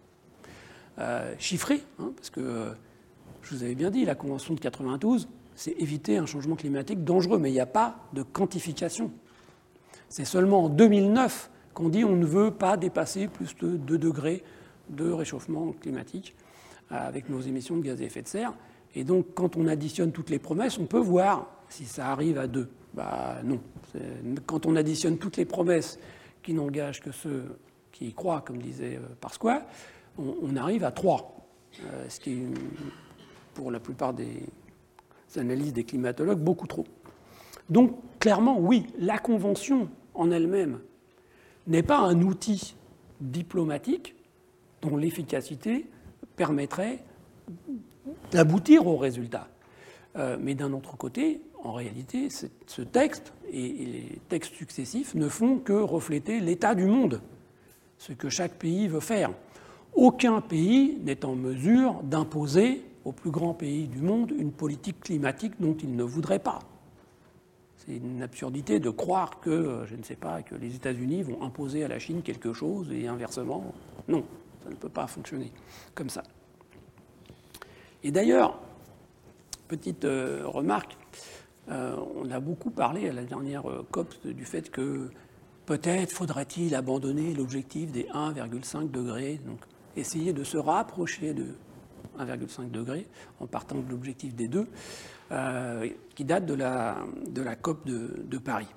Euh, chiffrés, hein, parce que euh, je vous avais bien dit, la Convention de quatre-vingt-douze, c'est éviter un changement climatique dangereux, mais il n'y a pas de quantification. C'est seulement en deux mille neuf qu'on dit on ne veut pas dépasser plus de deux degrés de réchauffement climatique avec nos émissions de gaz à effet de serre. Et donc, quand on additionne toutes les promesses, on peut voir si ça arrive à deux. Bah non. C'est... Quand on additionne toutes les promesses qui n'engagent que ceux qui y croient, comme disait Pasqua, on, on arrive à trois. Euh, ce qui est, pour la plupart des analyses des climatologues, beaucoup trop. Donc, clairement, oui, la Convention en elle-même n'est pas un outil diplomatique dont l'efficacité permettrait d'aboutir au résultat. Euh, mais d'un autre côté, en réalité, ce texte et, et les textes successifs ne font que refléter l'état du monde, ce que chaque pays veut faire. Aucun pays n'est en mesure d'imposer au plus grand pays du monde une politique climatique dont il ne voudrait pas. C'est une absurdité de croire que, je ne sais pas, que les États-Unis vont imposer à la Chine quelque chose et inversement. Non, Ça ne peut pas fonctionner comme ça. Et d'ailleurs, petite euh, remarque, euh, on a beaucoup parlé à la dernière euh, COP du fait que peut-être faudrait-il abandonner l'objectif des un virgule cinq degrés, donc essayer de se rapprocher de un virgule cinq degrés en partant de l'objectif des deux, euh, qui date de la, de la COP de, de Paris.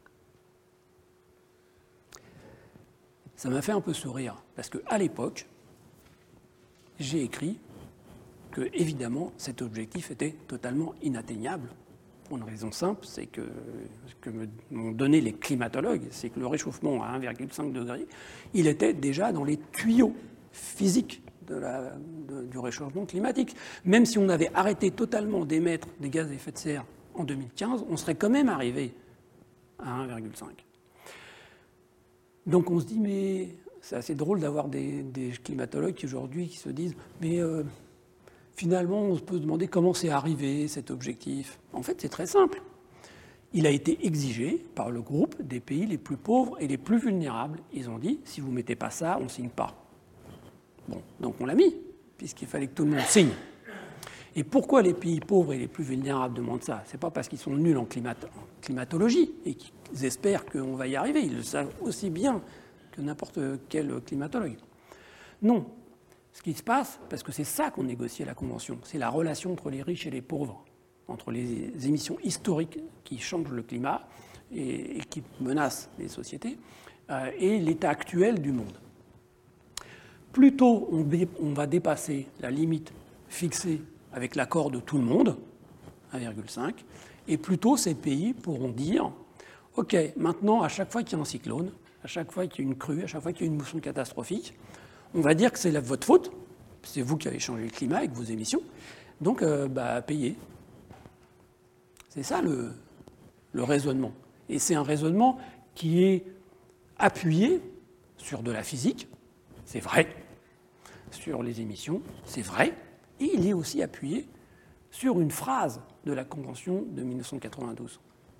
Ça m'a fait un peu sourire, parce qu'à l'époque, j'ai écrit que, évidemment, cet objectif était totalement inatteignable, pour une raison simple, c'est que ce que m'ont donné les climatologues, c'est que le réchauffement à un virgule cinq degré, il était déjà dans les tuyaux physiques de la, de, du réchauffement climatique. Même si on avait arrêté totalement d'émettre des gaz à effet de serre en deux mille quinze, on serait quand même arrivé à un virgule cinq. Donc on se dit, mais c'est assez drôle d'avoir des, des climatologues qui aujourd'hui qui se disent, mais euh, finalement on peut se demander comment c'est arrivé cet objectif. En fait, c'est très simple. Il a été exigé par le groupe des pays les plus pauvres et les plus vulnérables. Ils ont dit, si vous ne mettez pas ça, on ne signe pas. Bon, donc on l'a mis, puisqu'il fallait que tout le monde signe. Et pourquoi les pays pauvres et les plus vulnérables demandent ça? Ce n'est pas parce qu'ils sont nuls en, climat en climatologie et qu'ils espèrent qu'on va y arriver. Ils le savent aussi bien que n'importe quel climatologue. Non. Ce qui se passe, parce que c'est ça qu'on négocie à la Convention, c'est la relation entre les riches et les pauvres, entre les émissions historiques qui changent le climat et, et qui menacent les sociétés, euh, et l'état actuel du monde. Plus tôt on, on va dépasser la limite fixée avec l'accord de tout le monde, un virgule cinq, et plus tôt ces pays pourront dire « Ok, maintenant, à chaque fois qu'il y a un cyclone, à chaque fois qu'il y a une crue, à chaque fois qu'il y a une mousson catastrophique, on va dire que c'est votre faute, c'est vous qui avez changé le climat avec vos émissions, donc euh, bah, payez. » C'est ça le, le raisonnement. Et c'est un raisonnement qui est appuyé sur de la physique, c'est vrai, sur les émissions, c'est vrai, et il est aussi appuyé sur une phrase de la Convention de mille neuf cent quatre-vingt-douze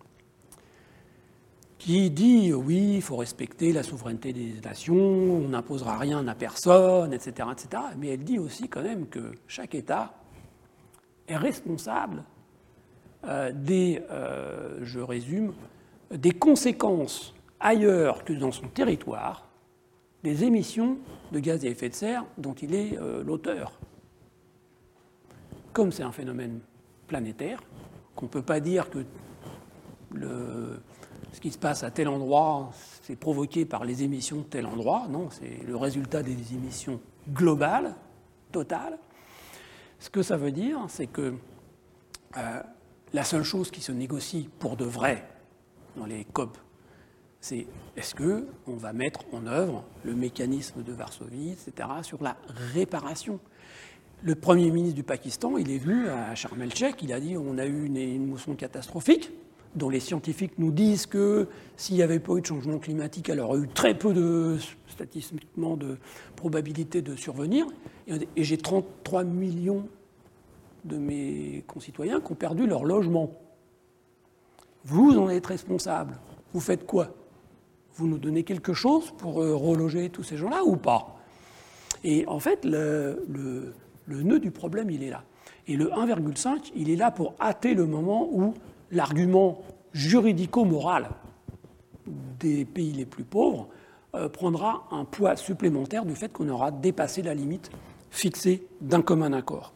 qui dit oui, il faut respecter la souveraineté des nations, on n'imposera rien à personne, et cetera, et cetera. Mais elle dit aussi quand même que chaque État est responsable euh, des, euh, je résume, des conséquences ailleurs que dans son territoire des émissions de gaz à effet de serre dont il est euh, l'auteur. Comme c'est un phénomène planétaire, qu'on ne peut pas dire que le, ce qui se passe à tel endroit, c'est provoqué par les émissions de tel endroit. Non, c'est le résultat des émissions globales, totales. Ce que ça veut dire, c'est que euh, la seule chose qui se négocie pour de vrai dans les COP, c'est est-ce qu'on va mettre en œuvre le mécanisme de Varsovie, et cetera, sur la réparation. Le Premier ministre du Pakistan, il est venu à Sharm el-Sheikh, il a dit on a eu une, une mousson catastrophique, dont les scientifiques nous disent que s'il n'y avait pas eu de changement climatique, elle aurait eu très peu de, statistiquement, de probabilité de survenir. Et, et j'ai trente-trois millions de mes concitoyens qui ont perdu leur logement. Vous en êtes responsable. Vous faites quoi? Vous nous donnez quelque chose pour euh, reloger tous ces gens-là ou pas? Et en fait, le, le, le nœud du problème, il est là. Et le un virgule cinq, il est là pour hâter le moment où l'argument juridico-moral des pays les plus pauvres euh, prendra un poids supplémentaire du fait qu'on aura dépassé la limite fixée d'un commun accord.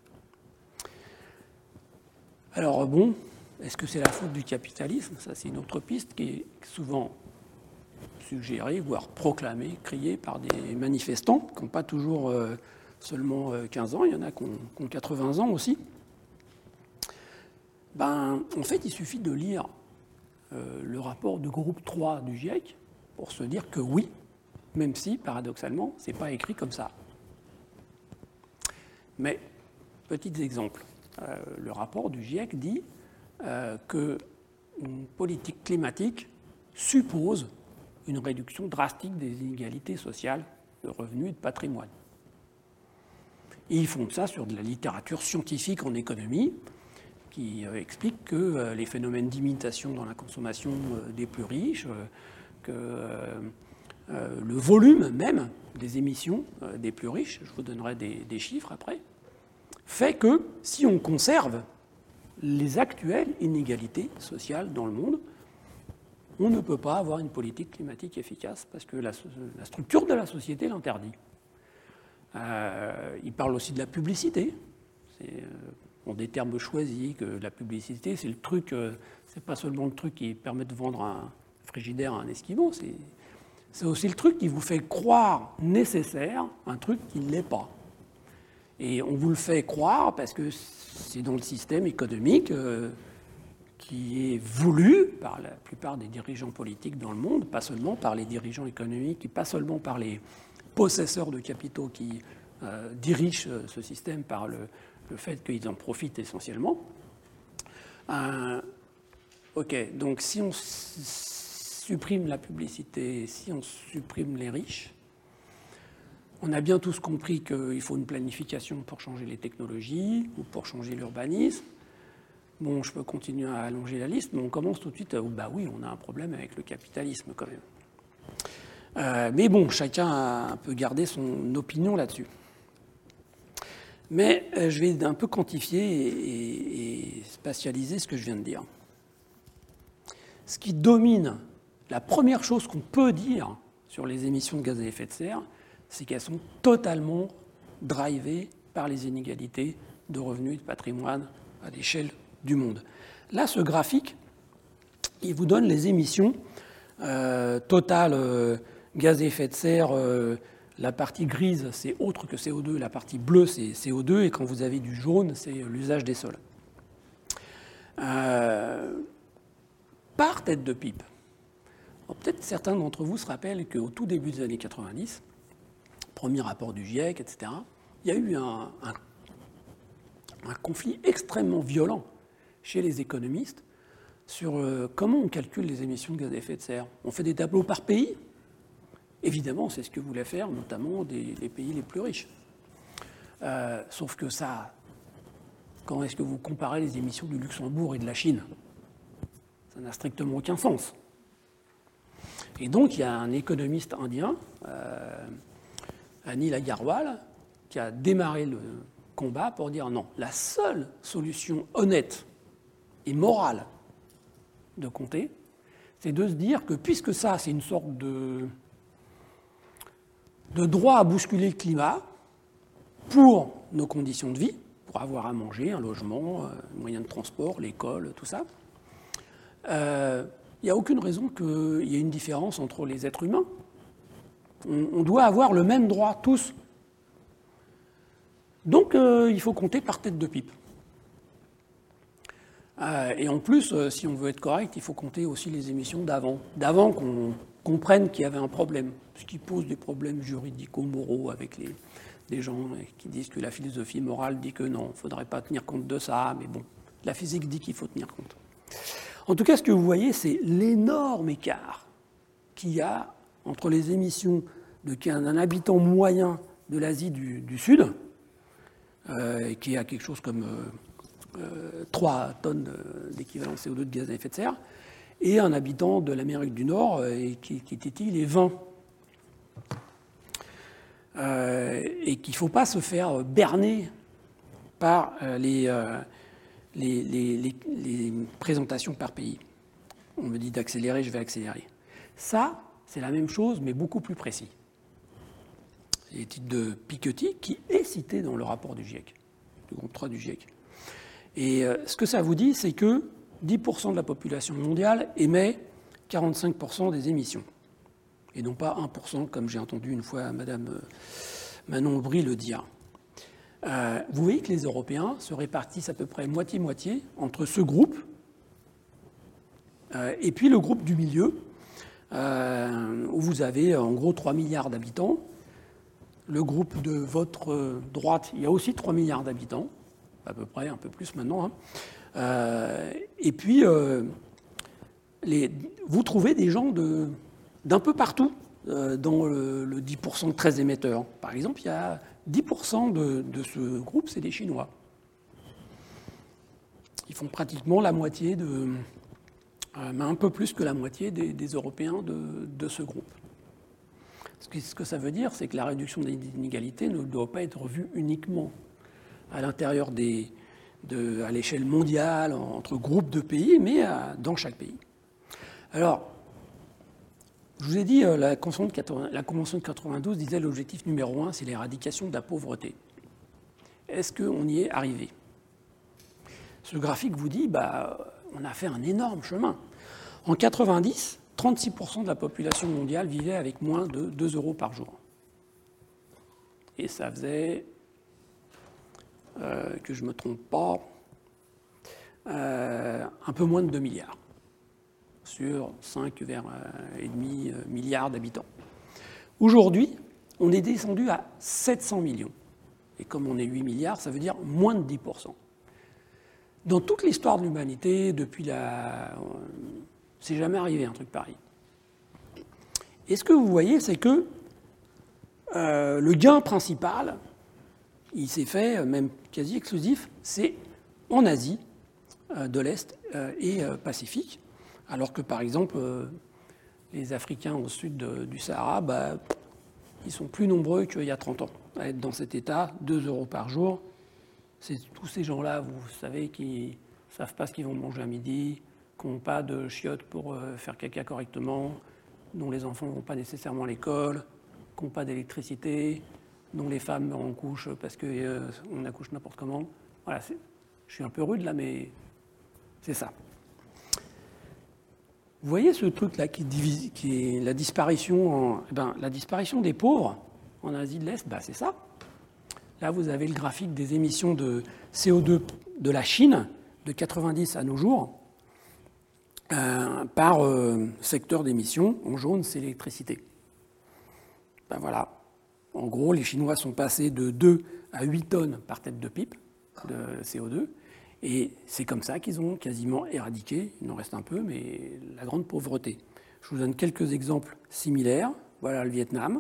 Alors bon, est-ce que c'est la faute du capitalisme? Ça, c'est une autre piste qui est souvent suggérée, voire proclamée, criée par des manifestants qui n'ont pas toujours euh, seulement quinze ans, il y en a qui ont, qui ont quatre-vingts ans aussi. Ben, en fait, il suffit de lire euh, le rapport de groupe trois du GIEC pour se dire que oui, même si, paradoxalement, ce n'est pas écrit comme ça. Mais, petits exemples. Euh, le rapport du GIEC dit euh, qu'une politique climatique suppose une réduction drastique des inégalités sociales de revenus et de patrimoine. Et ils font ça sur de la littérature scientifique en économie, qui euh, explique que euh, les phénomènes d'imitation dans la consommation euh, des plus riches, euh, que euh, euh, le volume même des émissions euh, des plus riches, je vous donnerai des, des chiffres après, fait que si on conserve les actuelles inégalités sociales dans le monde, on ne peut pas avoir une politique climatique efficace parce que la, la structure de la société l'interdit. Euh, il parle aussi de la publicité. C'est, euh, en des termes choisis, que la publicité, c'est le truc, euh, c'est pas seulement le truc qui permet de vendre un frigidaire à un esquimau, c'est, c'est aussi le truc qui vous fait croire nécessaire un truc qui ne l'est pas. Et on vous le fait croire parce que c'est dans le système économique euh, qui est voulu par la plupart des dirigeants politiques dans le monde, pas seulement par les dirigeants économiques, et pas seulement par les possesseurs de capitaux qui euh, dirigent ce système par le, le fait qu'ils en profitent essentiellement. Euh, ok, donc si on supprime la publicité, si on supprime les riches, on a bien tous compris qu'il faut une planification pour changer les technologies ou pour changer l'urbanisme. Bon, je peux continuer à allonger la liste, mais on commence tout de suite à... Bah oui, on a un problème avec le capitalisme quand même. Euh, mais bon, chacun a un peu gardé son opinion là-dessus. Mais euh, je vais un peu quantifier et, et, et spatialiser ce que je viens de dire. Ce qui domine, la première chose qu'on peut dire sur les émissions de gaz à effet de serre, c'est qu'elles sont totalement drivées par les inégalités de revenus et de patrimoine à l'échelle du monde. Là, ce graphique, il vous donne les émissions euh, totales euh, gaz à effet de serre. Euh, la partie grise, c'est autre que C O deux. La partie bleue, c'est C O deux. Et quand vous avez du jaune, c'est l'usage des sols. Euh, par tête de pipe. Peut-être certains d'entre vous se rappellent qu'au tout début des années quatre-vingt-dix, premier rapport du GIEC, et cetera, il y a eu un, un, un conflit extrêmement violent chez les économistes sur euh, comment on calcule les émissions de gaz à effet de serre. On fait des tableaux par pays. Évidemment, c'est ce que voulaient faire notamment des, les pays les plus riches. Euh, sauf que ça, quand est-ce que vous comparez les émissions du Luxembourg et de la Chine? Ça n'a strictement aucun sens. Et donc, il y a un économiste indien, euh, Anil Agarwal, qui a démarré le combat pour dire non, la seule solution honnête et morale de compter, c'est de se dire que puisque ça, c'est une sorte de, de droit à bousculer le climat pour nos conditions de vie, pour avoir à manger, un logement, un moyen de transport, l'école, tout ça, euh, il n'y a aucune raison qu'il y ait une différence entre les êtres humains. On, on doit avoir le même droit, tous. Donc, euh, il faut compter par tête de pipe. Euh, et en plus, euh, si on veut être correct, il faut compter aussi les émissions d'avant. D'avant qu'on comprenne qu'il y avait un problème, ce qui pose des problèmes juridico-moraux avec les, les gens qui disent que la philosophie morale dit que non, il ne faudrait pas tenir compte de ça, mais bon, la physique dit qu'il faut tenir compte. En tout cas, ce que vous voyez, c'est l'énorme écart qu'il y a entre les émissions d'un habitant moyen de l'Asie du, du Sud, euh, qui est à quelque chose comme euh, euh, trois tonnes d'équivalent C O deux de gaz à effet de serre, et un habitant de l'Amérique du Nord euh, qui, qui tétille les vingt. Euh, et qu'il ne faut pas se faire berner par euh, les... Euh, Les, les, les, les présentations par pays. On me dit d'accélérer, je vais accélérer. Ça, c'est la même chose, mais beaucoup plus précis. C'est l'étude de Piketty qui est citée dans le rapport du GIEC, du groupe trois du GIEC. Et euh, ce que ça vous dit, c'est que dix pour cent de la population mondiale émet quarante-cinq pour cent des émissions. Et non pas un pour cent, comme j'ai entendu une fois Mme Manon Aubry le dire. Euh, vous voyez que les Européens se répartissent à peu près moitié-moitié entre ce groupe euh, et puis le groupe du milieu, euh, où vous avez en gros trois milliards d'habitants. Le groupe de votre droite, il y a aussi trois milliards d'habitants, à peu près, un peu plus maintenant. Hein. Euh, et puis, euh, les, vous trouvez des gens de, d'un peu partout euh, dans le, le dix pour cent très émetteurs. Par exemple, il y a dix pour cent de, de ce groupe, c'est des Chinois. Ils font pratiquement la moitié, de, euh, mais un peu plus que la moitié des, des Européens de, de ce groupe. Ce que, ce que ça veut dire, c'est que la réduction des inégalités ne doit pas être vue uniquement à l'intérieur des, de, à l'échelle mondiale, entre groupes de pays, mais à, dans chaque pays. Alors, je vous ai dit, la Convention de, quatre-vingts, la Convention de quatre-vingt-douze disait l'objectif numéro un, c'est l'éradication de la pauvreté. Est-ce qu'on y est arrivé? Ce graphique vous dit, bah, on a fait un énorme chemin. En quatre-vingt-dix, trente-six pour cent de la population mondiale vivait avec moins de deux euros par jour. Et ça faisait, euh, que je ne me trompe pas, euh, un peu moins de deux milliards sur cinq virgule cinq milliards d'habitants. Aujourd'hui, on est descendu à sept cents millions. Et comme on est huit milliards, ça veut dire moins de dix pour cent. Dans toute l'histoire de l'humanité, depuis la... c'est jamais arrivé un truc pareil. Et ce que vous voyez, c'est que euh, le gain principal, il s'est fait, même quasi exclusif, c'est en Asie euh, de l'Est euh, et euh, Pacifique, alors que par exemple, euh, les Africains au sud de, du Sahara, bah, ils sont plus nombreux qu'il y a trente ans à être dans cet état, deux euros par jour. C'est tous ces gens-là, vous savez, qui ne savent pas ce qu'ils vont manger à midi, qui n'ont pas de chiottes pour euh, faire caca correctement, dont les enfants ne vont pas nécessairement à l'école, qui n'ont pas d'électricité, dont les femmes en couchent parce qu'on euh, accouche n'importe comment. Voilà, je suis un peu rude là, mais c'est ça. Vous voyez ce truc-là qui, divise, qui est la disparition, en, eh ben, la disparition des pauvres en Asie de l'Est, ben, c'est ça. Là, vous avez le graphique des émissions de C O deux de la Chine de quatre-vingt-dix à nos jours. Euh, par euh, secteur d'émission, en jaune, c'est l'électricité. Ben voilà. En gros, les Chinois sont passés de deux à huit tonnes par tête de pipe de C O deux. Et c'est comme ça qu'ils ont quasiment éradiqué, il en reste un peu, mais la grande pauvreté. Je vous donne quelques exemples similaires. Voilà le Vietnam,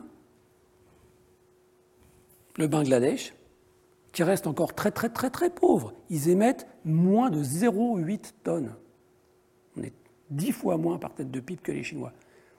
le Bangladesh, qui reste encore très très très très pauvre. Ils émettent moins de zéro virgule huit tonnes. On est dix fois moins par tête de pipe que les Chinois.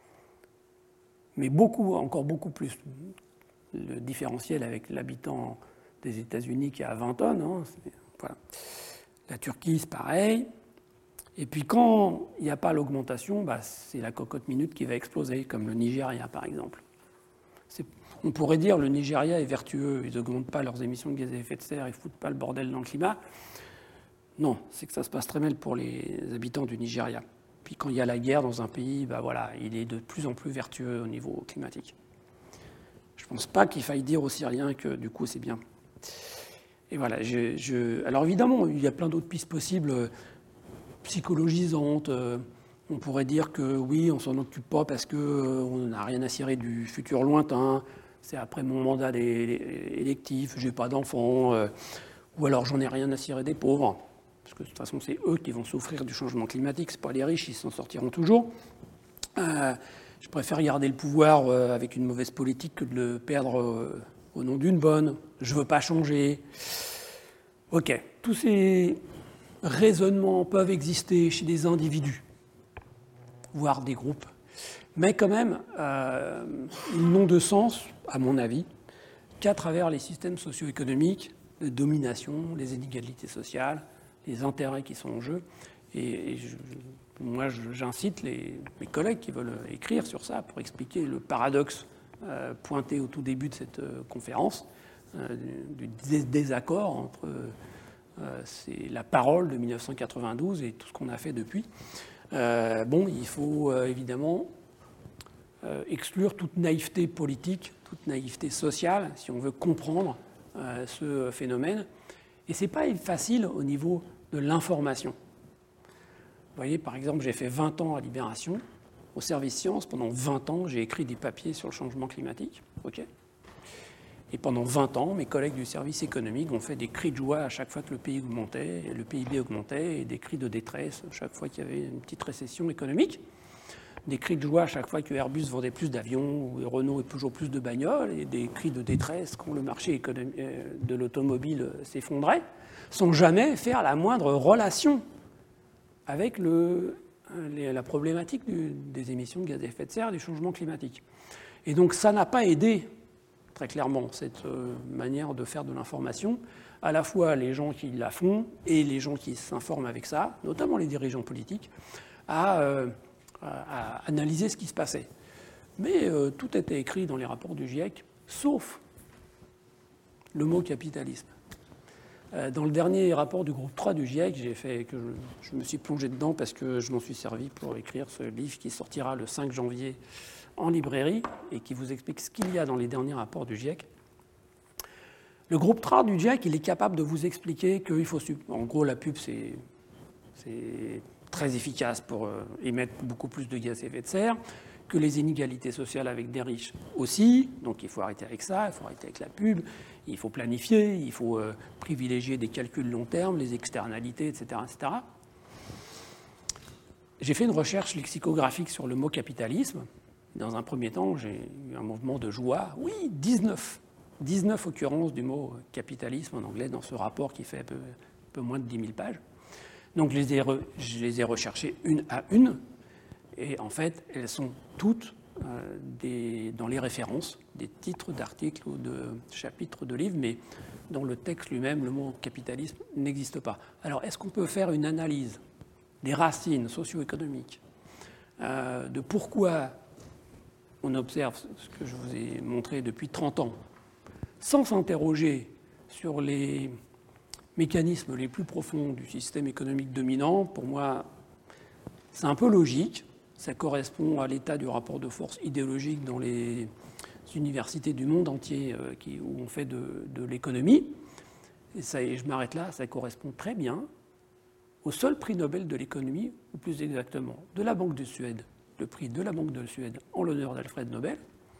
Mais beaucoup, encore beaucoup plus. Le différentiel avec l'habitant des États-Unis qui est à vingt tonnes. Hein, voilà. La Turquie, c'est pareil. Et puis quand il n'y a pas l'augmentation, bah, c'est la cocotte minute qui va exploser, comme le Nigeria par exemple. C'est, on pourrait dire que le Nigeria est vertueux, ils n'augmentent pas leurs émissions de gaz à effet de serre, ils ne foutent pas le bordel dans le climat. Non, c'est que ça se passe très mal pour les habitants du Nigeria. Puis quand il y a la guerre dans un pays, bah voilà, il est de plus en plus vertueux au niveau climatique. Je ne pense pas qu'il faille dire aux Syriens que du coup c'est bien. Et voilà, je, je... alors évidemment, il y a plein d'autres pistes possibles, euh, psychologisantes. Euh, on pourrait dire que oui, on ne s'en occupe pas parce qu'on euh, n'a rien à cirer du futur lointain. C'est après mon mandat électif, je n'ai pas d'enfants. Euh, ou alors j'en ai rien à cirer des pauvres. Parce que de toute façon, c'est eux qui vont souffrir du changement climatique. Ce n'est pas les riches, ils s'en sortiront toujours. Euh, je préfère garder le pouvoir euh, avec une mauvaise politique que de le perdre euh, au nom d'une bonne. Je ne veux pas changer. Ok, tous ces raisonnements peuvent exister chez des individus, voire des groupes. Mais quand même, euh, ils n'ont de sens, à mon avis, qu'à travers les systèmes socio-économiques de domination, les inégalités sociales, les intérêts qui sont en jeu. Et, et je, moi, j'incite les, mes collègues qui veulent écrire sur ça pour expliquer le paradoxe euh, pointé au tout début de cette euh, conférence, euh, du, du désaccord entre euh, c'est la parole de mille neuf cent quatre-vingt-douze et tout ce qu'on a fait depuis. Euh, bon, il faut euh, évidemment euh, exclure toute naïveté politique, toute naïveté sociale, si on veut comprendre euh, ce phénomène. Et ce n'est pas facile au niveau de l'information. Vous voyez, par exemple, j'ai fait vingt ans à Libération, au service sciences. Pendant vingt ans, j'ai écrit des papiers sur le changement climatique. Okay. Et pendant vingt ans, mes collègues du service économique ont fait des cris de joie à chaque fois que le pays augmentait, le P I B augmentait, et des cris de détresse à chaque fois qu'il y avait une petite récession économique. Des cris de joie à chaque fois que Airbus vendait plus d'avions, ou Renault toujours plus de bagnoles, et des cris de détresse quand le marché de l'automobile s'effondrait, sans jamais faire la moindre relation avec le, la problématique du, des émissions de gaz à effet de serre et du changement climatique. Et donc ça n'a pas aidé, très clairement, cette euh, manière de faire de l'information, à la fois les gens qui la font et les gens qui s'informent avec ça, notamment les dirigeants politiques, à, euh, à, à analyser ce qui se passait. Mais euh, tout était écrit dans les rapports du GIEC, sauf le mot capitalisme. Euh, dans le dernier rapport du groupe trois du GIEC, j'ai fait que je, je me suis plongé dedans parce que je m'en suis servi pour écrire ce livre qui sortira le cinq janvier en librairie et qui vous explique ce qu'il y a dans les derniers rapports du GIEC. Le groupe trois du GIEC, il est capable de vous expliquer qu'il faut... En gros, la pub, c'est, c'est très efficace pour euh, émettre beaucoup plus de gaz à effet de serre, que les inégalités sociales avec des riches aussi. Donc il faut arrêter avec ça, il faut arrêter avec la pub, il faut planifier, il faut euh, privilégier des calculs long terme, les externalités, et cetera, et cetera. J'ai fait une recherche lexicographique sur le mot capitalisme. Dans un premier temps, j'ai eu un mouvement de joie. Oui, dix-neuf. dix-neuf occurrences du mot capitalisme en anglais dans ce rapport qui fait un peu, un peu moins de dix mille pages. Donc je les ai, re, je les ai recherchées une à une. Et en fait, elles sont toutes euh, des, dans les références, des titres d'articles ou de chapitres de livres, mais dans le texte lui-même, le mot capitalisme n'existe pas. Alors, est-ce qu'on peut faire une analyse des racines socio-économiques, euh, de pourquoi on observe ce que je vous ai montré depuis trente ans, sans s'interroger sur les mécanismes les plus profonds du système économique dominant? Pour moi, c'est un peu logique. Ça correspond à l'état du rapport de force idéologique dans les universités du monde entier euh, qui, où on fait de, de l'économie. Et, ça, et je m'arrête là, ça correspond très bien au seul prix Nobel de l'économie, ou plus exactement de la Banque de Suède, le prix de la Banque de Suède en l'honneur d'Alfred Nobel,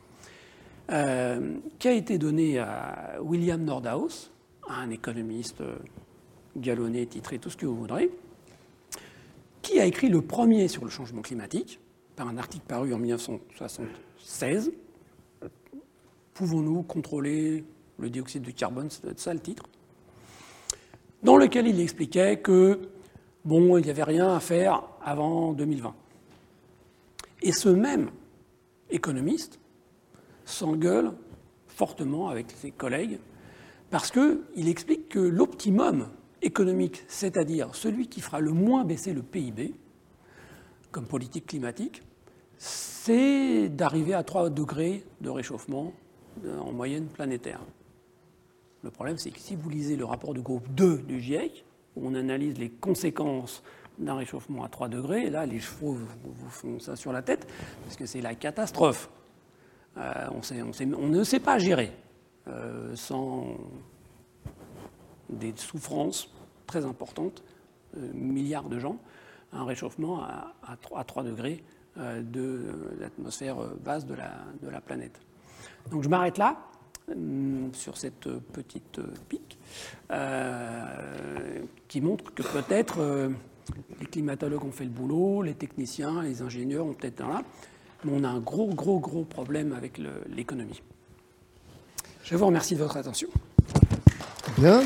euh, qui a été donné à William Nordhaus, un économiste galonné, titré, tout ce que vous voudrez, qui a écrit le premier sur le changement climatique, par un article paru en mille neuf cent soixante-seize. Pouvons-nous contrôler le dioxyde de carbone? C'est ça le titre. Dans lequel il expliquait que, bon, il n'y avait rien à faire avant deux mille vingt. Et ce même économiste s'engueule fortement avec ses collègues parce qu'il explique que l'optimum économique, c'est-à-dire celui qui fera le moins baisser le P I B, comme politique climatique, c'est d'arriver à trois degrés de réchauffement en moyenne planétaire. Le problème, c'est que si vous lisez le rapport du groupe deux du GIEC, où on analyse les conséquences d'un réchauffement à trois degrés, et là, les chevaux vous font ça sur la tête, parce que c'est la catastrophe. Euh, on, sait, on, sait, on ne sait pas gérer euh, sans des souffrances très importantes, euh, milliards de gens, un réchauffement à, à trois degrés euh, de l'atmosphère basse de la, de la planète. Donc je m'arrête là, euh, sur cette petite pique, euh, qui montre que peut-être euh, les climatologues ont fait le boulot, les techniciens, les ingénieurs ont peut-être un là, mais on a un gros, gros, gros problème avec le, l'économie. Je vous remercie de votre attention. Bien.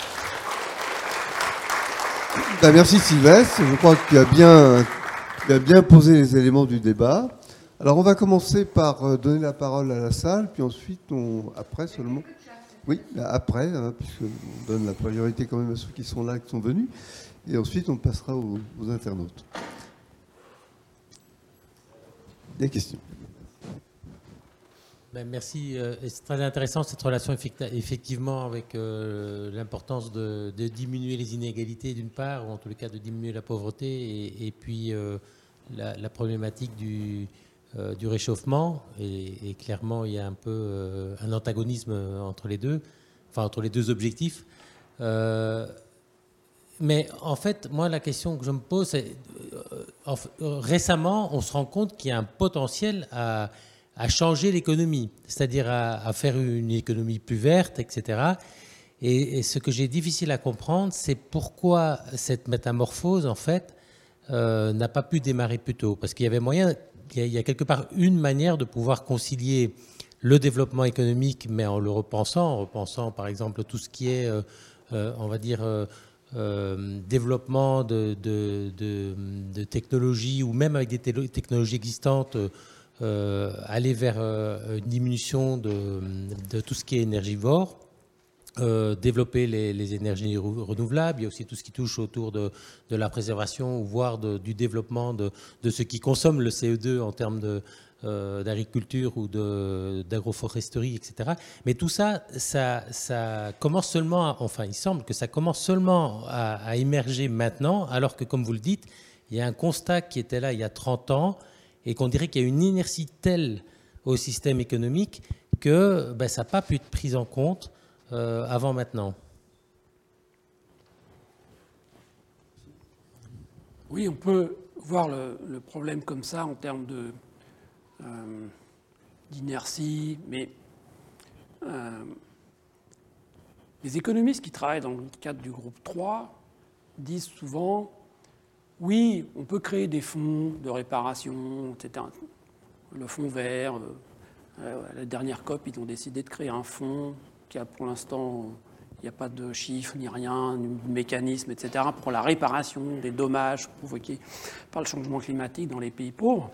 Ben, merci Sylvestre. Je crois que tu as bien, tu as bien posé les éléments du débat. Alors on va commencer par donner la parole à la salle, puis ensuite, on, après seulement... Oui, après, hein, puisqu'on donne la priorité quand même à ceux qui sont là, qui sont venus. Et ensuite, on passera aux, aux internautes. Des questions? Ben, merci. C'est très intéressant cette relation effectivement avec euh, l'importance de, de diminuer les inégalités d'une part, ou en tous les cas de diminuer la pauvreté, et, et puis euh, la, la problématique du, euh, du réchauffement. Et, et clairement, il y a un peu euh, un antagonisme entre les deux, enfin entre les deux objectifs. Euh, mais en fait, moi, la question que je me pose, c'est euh, récemment, on se rend compte qu'il y a un potentiel à à changer l'économie, c'est-à-dire à, à faire une économie plus verte, et cetera. Et, et ce que j'ai difficile à comprendre, c'est pourquoi cette métamorphose, en fait, euh, n'a pas pu démarrer plus tôt. Parce qu'il y avait moyen, il y a, il y a quelque part une manière de pouvoir concilier le développement économique, mais en le repensant, en repensant par exemple tout ce qui est, euh, euh, on va dire, euh, euh, développement de, de, de, de technologies, ou même avec des technologies existantes, euh, aller vers euh, une diminution de, de tout ce qui est énergivore, euh, développer les, les énergies renouvelables. Il y a aussi tout ce qui touche autour de, de la préservation, voire de, du développement de, de ce qui consomme le C O deux en termes de Euh, d'agriculture ou de, d'agroforesterie, et cetera. Mais tout ça, ça, ça commence seulement, à, enfin il semble que ça commence seulement à, à émerger maintenant, alors que comme vous le dites, il y a un constat qui était là il y a trente ans et qu'on dirait qu'il y a une inertie telle au système économique que ben, ça n'a pas pu être pris en compte euh, avant maintenant. Oui, on peut voir le, le problème comme ça en termes de Euh, d'inertie, mais euh, les économistes qui travaillent dans le cadre du groupe trois disent souvent oui, on peut créer des fonds de réparation, et cetera. Le fonds vert, euh, à la dernière COP, ils ont décidé de créer un fonds qui a pour l'instant, il n'y a pas de chiffres ni rien, ni de mécanisme, et cetera, pour la réparation des dommages provoqués par le changement climatique dans les pays pauvres.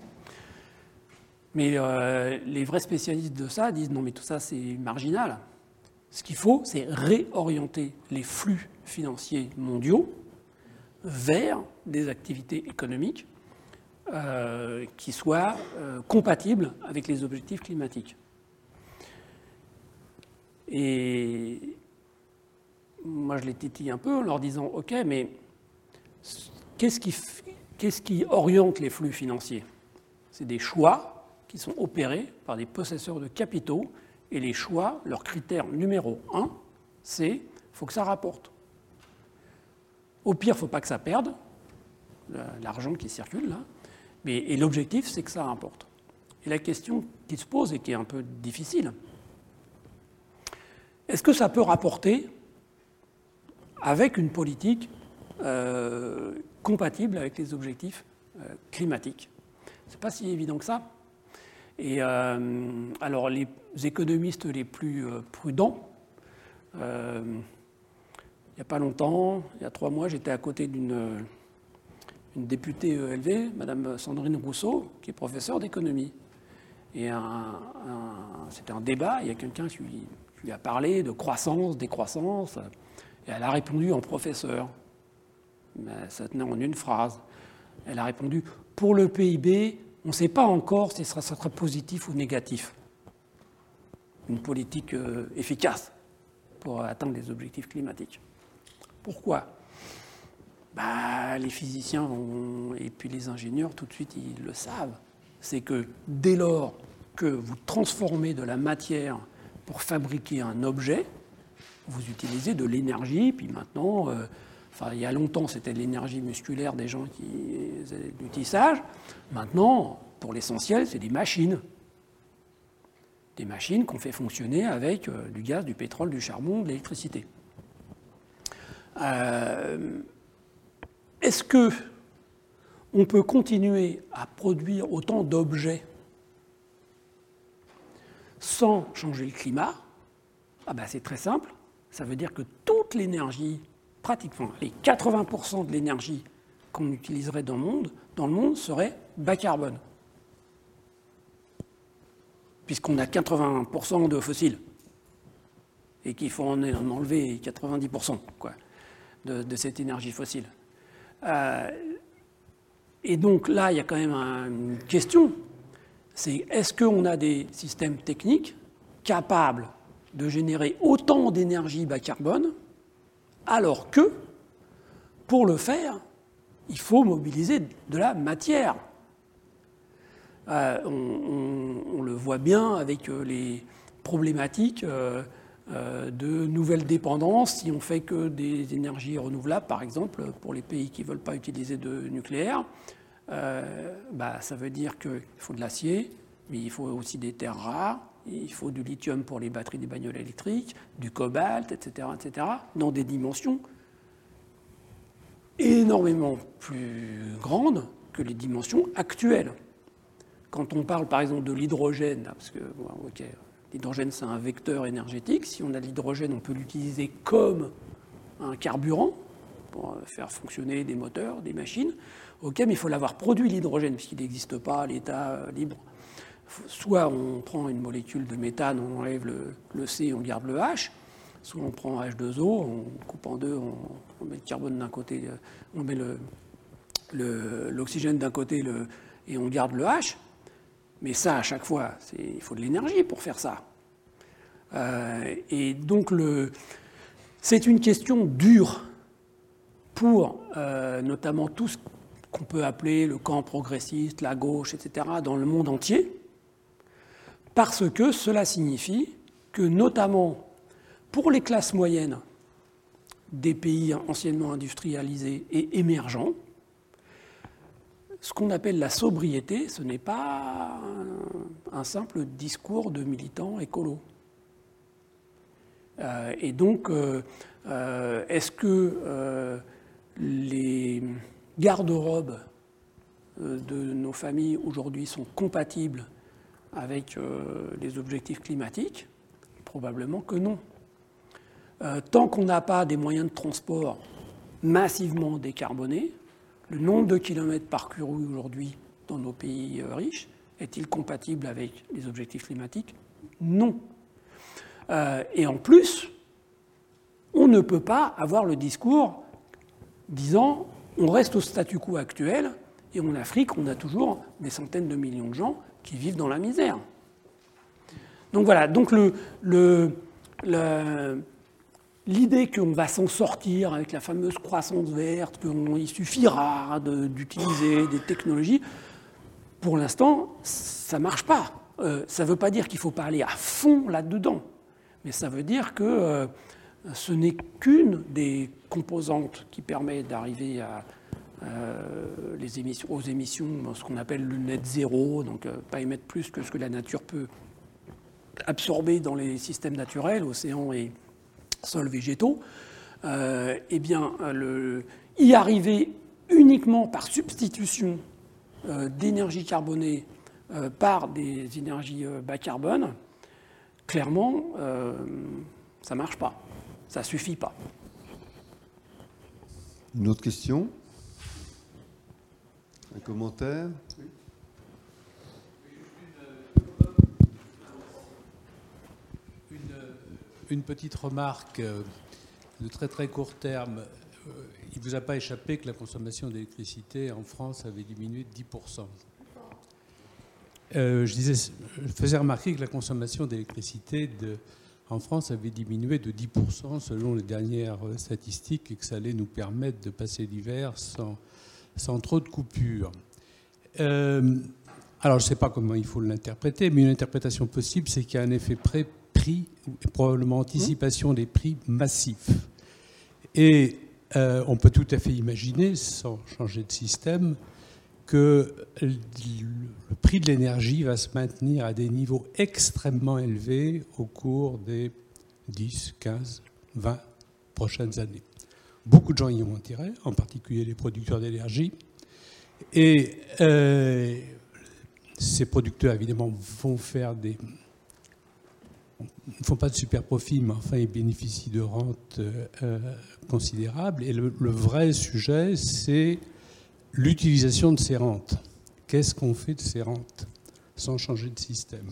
Mais euh, les vrais spécialistes de ça disent non, mais tout ça, c'est marginal. Ce qu'il faut, c'est réorienter les flux financiers mondiaux vers des activités économiques euh, qui soient euh, compatibles avec les objectifs climatiques. Et moi, je les titille un peu en leur disant ok, mais qu'est-ce qui, qu'est-ce qui oriente les flux financiers? C'est des choix qui sont opérés par des possesseurs de capitaux, et les choix, leur critère numéro un, c'est il faut que ça rapporte. Au pire, il ne faut pas que ça perde, l'argent qui circule là, mais, et l'objectif, c'est que ça rapporte. Et la question qui se pose et qui est un peu difficile, est-ce que ça peut rapporter avec une politique euh, compatible avec les objectifs euh, climatiques? Ce n'est pas si évident que ça. Et euh, alors, les économistes les plus euh, prudents, euh, il n'y a pas longtemps, il y a trois mois, j'étais à côté d'une une députée E L V, Madame Sandrine Rousseau, qui est professeure d'économie. Et un, un, c'était un débat, il y a quelqu'un qui lui, qui lui a parlé de croissance, décroissance, et elle a répondu en professeur. Mais ça tenait en une phrase. Elle a répondu « Pour le P I B, on ne sait pas encore si ce sera positif ou négatif. » Une politique euh, efficace pour atteindre les objectifs climatiques. Pourquoi ? Bah, les physiciens vont, et puis les ingénieurs, tout de suite, ils le savent. C'est que dès lors que vous transformez de la matière pour fabriquer un objet, vous utilisez de l'énergie, puis maintenant, euh, enfin, il y a longtemps, c'était l'énergie musculaire des gens qui faisaient du tissage. Maintenant, pour l'essentiel, c'est des machines. Des machines qu'on fait fonctionner avec euh, du gaz, du pétrole, du charbon, de l'électricité. Euh, est-ce que on peut continuer à produire autant d'objets sans changer le climat? Ah ben, c'est très simple. Ça veut dire que toute l'énergie, pratiquement les quatre-vingts pour cent de l'énergie qu'on utiliserait dans le monde, dans le monde serait bas carbone. Puisqu'on a quatre-vingts pour cent de fossiles. Et qu'il faut en enlever quatre-vingt-dix pour cent quoi, de, de cette énergie fossile. Euh, et donc là, il y a quand même une question. C'est est-ce qu'on a des systèmes techniques capables de générer autant d'énergie bas carbone, alors que, pour le faire, il faut mobiliser de la matière. Euh, on, on, on le voit bien avec les problématiques euh, euh, de nouvelles dépendances. Si on fait que des énergies renouvelables, par exemple, pour les pays qui ne veulent pas utiliser de nucléaire, euh, bah, ça veut dire qu'il faut de l'acier, mais il faut aussi des terres rares, il faut du lithium pour les batteries des bagnoles électriques, du cobalt, et cetera, et cetera, dans des dimensions énormément plus grandes que les dimensions actuelles. Quand on parle par exemple de l'hydrogène, parce que bon, okay, l'hydrogène c'est un vecteur énergétique, si on a de l'hydrogène on peut l'utiliser comme un carburant pour faire fonctionner des moteurs, des machines, ok, mais il faut l'avoir produit l'hydrogène puisqu'il n'existe pas à l'état libre soit on prend une molécule de méthane, on enlève le, le C, on garde le H, soit on prend H deux O, on coupe en deux, on, on met le carbone d'un côté, on met le, le, l'oxygène d'un côté le, et on garde le H. Mais ça, à chaque fois, c'est, il faut de l'énergie pour faire ça. Euh, et donc, le, c'est une question dure pour euh, notamment tout ce qu'on peut appeler le camp progressiste, la gauche, et cetera, dans le monde entier, parce que cela signifie que, notamment pour les classes moyennes des pays anciennement industrialisés et émergents, ce qu'on appelle la sobriété, ce n'est pas un, un simple discours de militants écolos. Euh, et donc, euh, euh, est-ce que euh, les garde-robes euh, de nos familles aujourd'hui sont compatibles avec euh, les objectifs climatiques? Probablement que non. Euh, tant qu'on n'a pas des moyens de transport massivement décarbonés, le nombre de kilomètres parcourus aujourd'hui dans nos pays euh, riches est-il compatible avec les objectifs climatiques? Non. Euh, et en plus, on ne peut pas avoir le discours disant on reste au statu quo actuel et en Afrique, on a toujours des centaines de millions de gens qui vivent dans la misère. Donc voilà, donc le, le, le, l'idée qu'on va s'en sortir avec la fameuse croissance verte, qu'il suffira de, d'utiliser des technologies, pour l'instant, ça ne marche pas. Euh, ça ne veut pas dire qu'il ne faut pas aller à fond là-dedans, mais ça veut dire que euh, ce n'est qu'une des composantes qui permet d'arriver à, euh, les émissions, aux émissions, ce qu'on appelle le net zéro, donc euh, pas émettre plus que ce que la nature peut absorber dans les systèmes naturels, océans et sols végétaux. Euh, eh bien, le, y arriver uniquement par substitution euh, d'énergie carbonée euh, par des énergies euh, bas carbone, clairement, euh, ça ne marche pas. Ça ne suffit pas. Une autre question? Un commentaire? Une, une petite remarque de très très court terme. Il ne vous a pas échappé que la consommation d'électricité en France avait diminué de dix pour cent. Euh, je, disais, je faisais remarquer que la consommation d'électricité de, en France avait diminué de dix pour cent selon les dernières statistiques et que ça allait nous permettre de passer l'hiver sans, sans trop de coupures. Euh, alors je ne sais pas comment il faut l'interpréter, mais une interprétation possible, c'est qu'il y a un effet pré-prix, probablement anticipation des prix massifs. Et euh, on peut tout à fait imaginer, sans changer de système, que le prix de l'énergie va se maintenir à des niveaux extrêmement élevés au cours des dix, quinze, vingt prochaines années. Beaucoup de gens y ont intérêt, en particulier les producteurs d'énergie. Et euh, ces producteurs, évidemment, vont faire des... ne font pas de super profit, mais enfin, ils bénéficient de rentes euh, considérables. Et le, le vrai sujet, c'est l'utilisation de ces rentes. Qu'est-ce qu'on fait de ces rentes sans changer de système?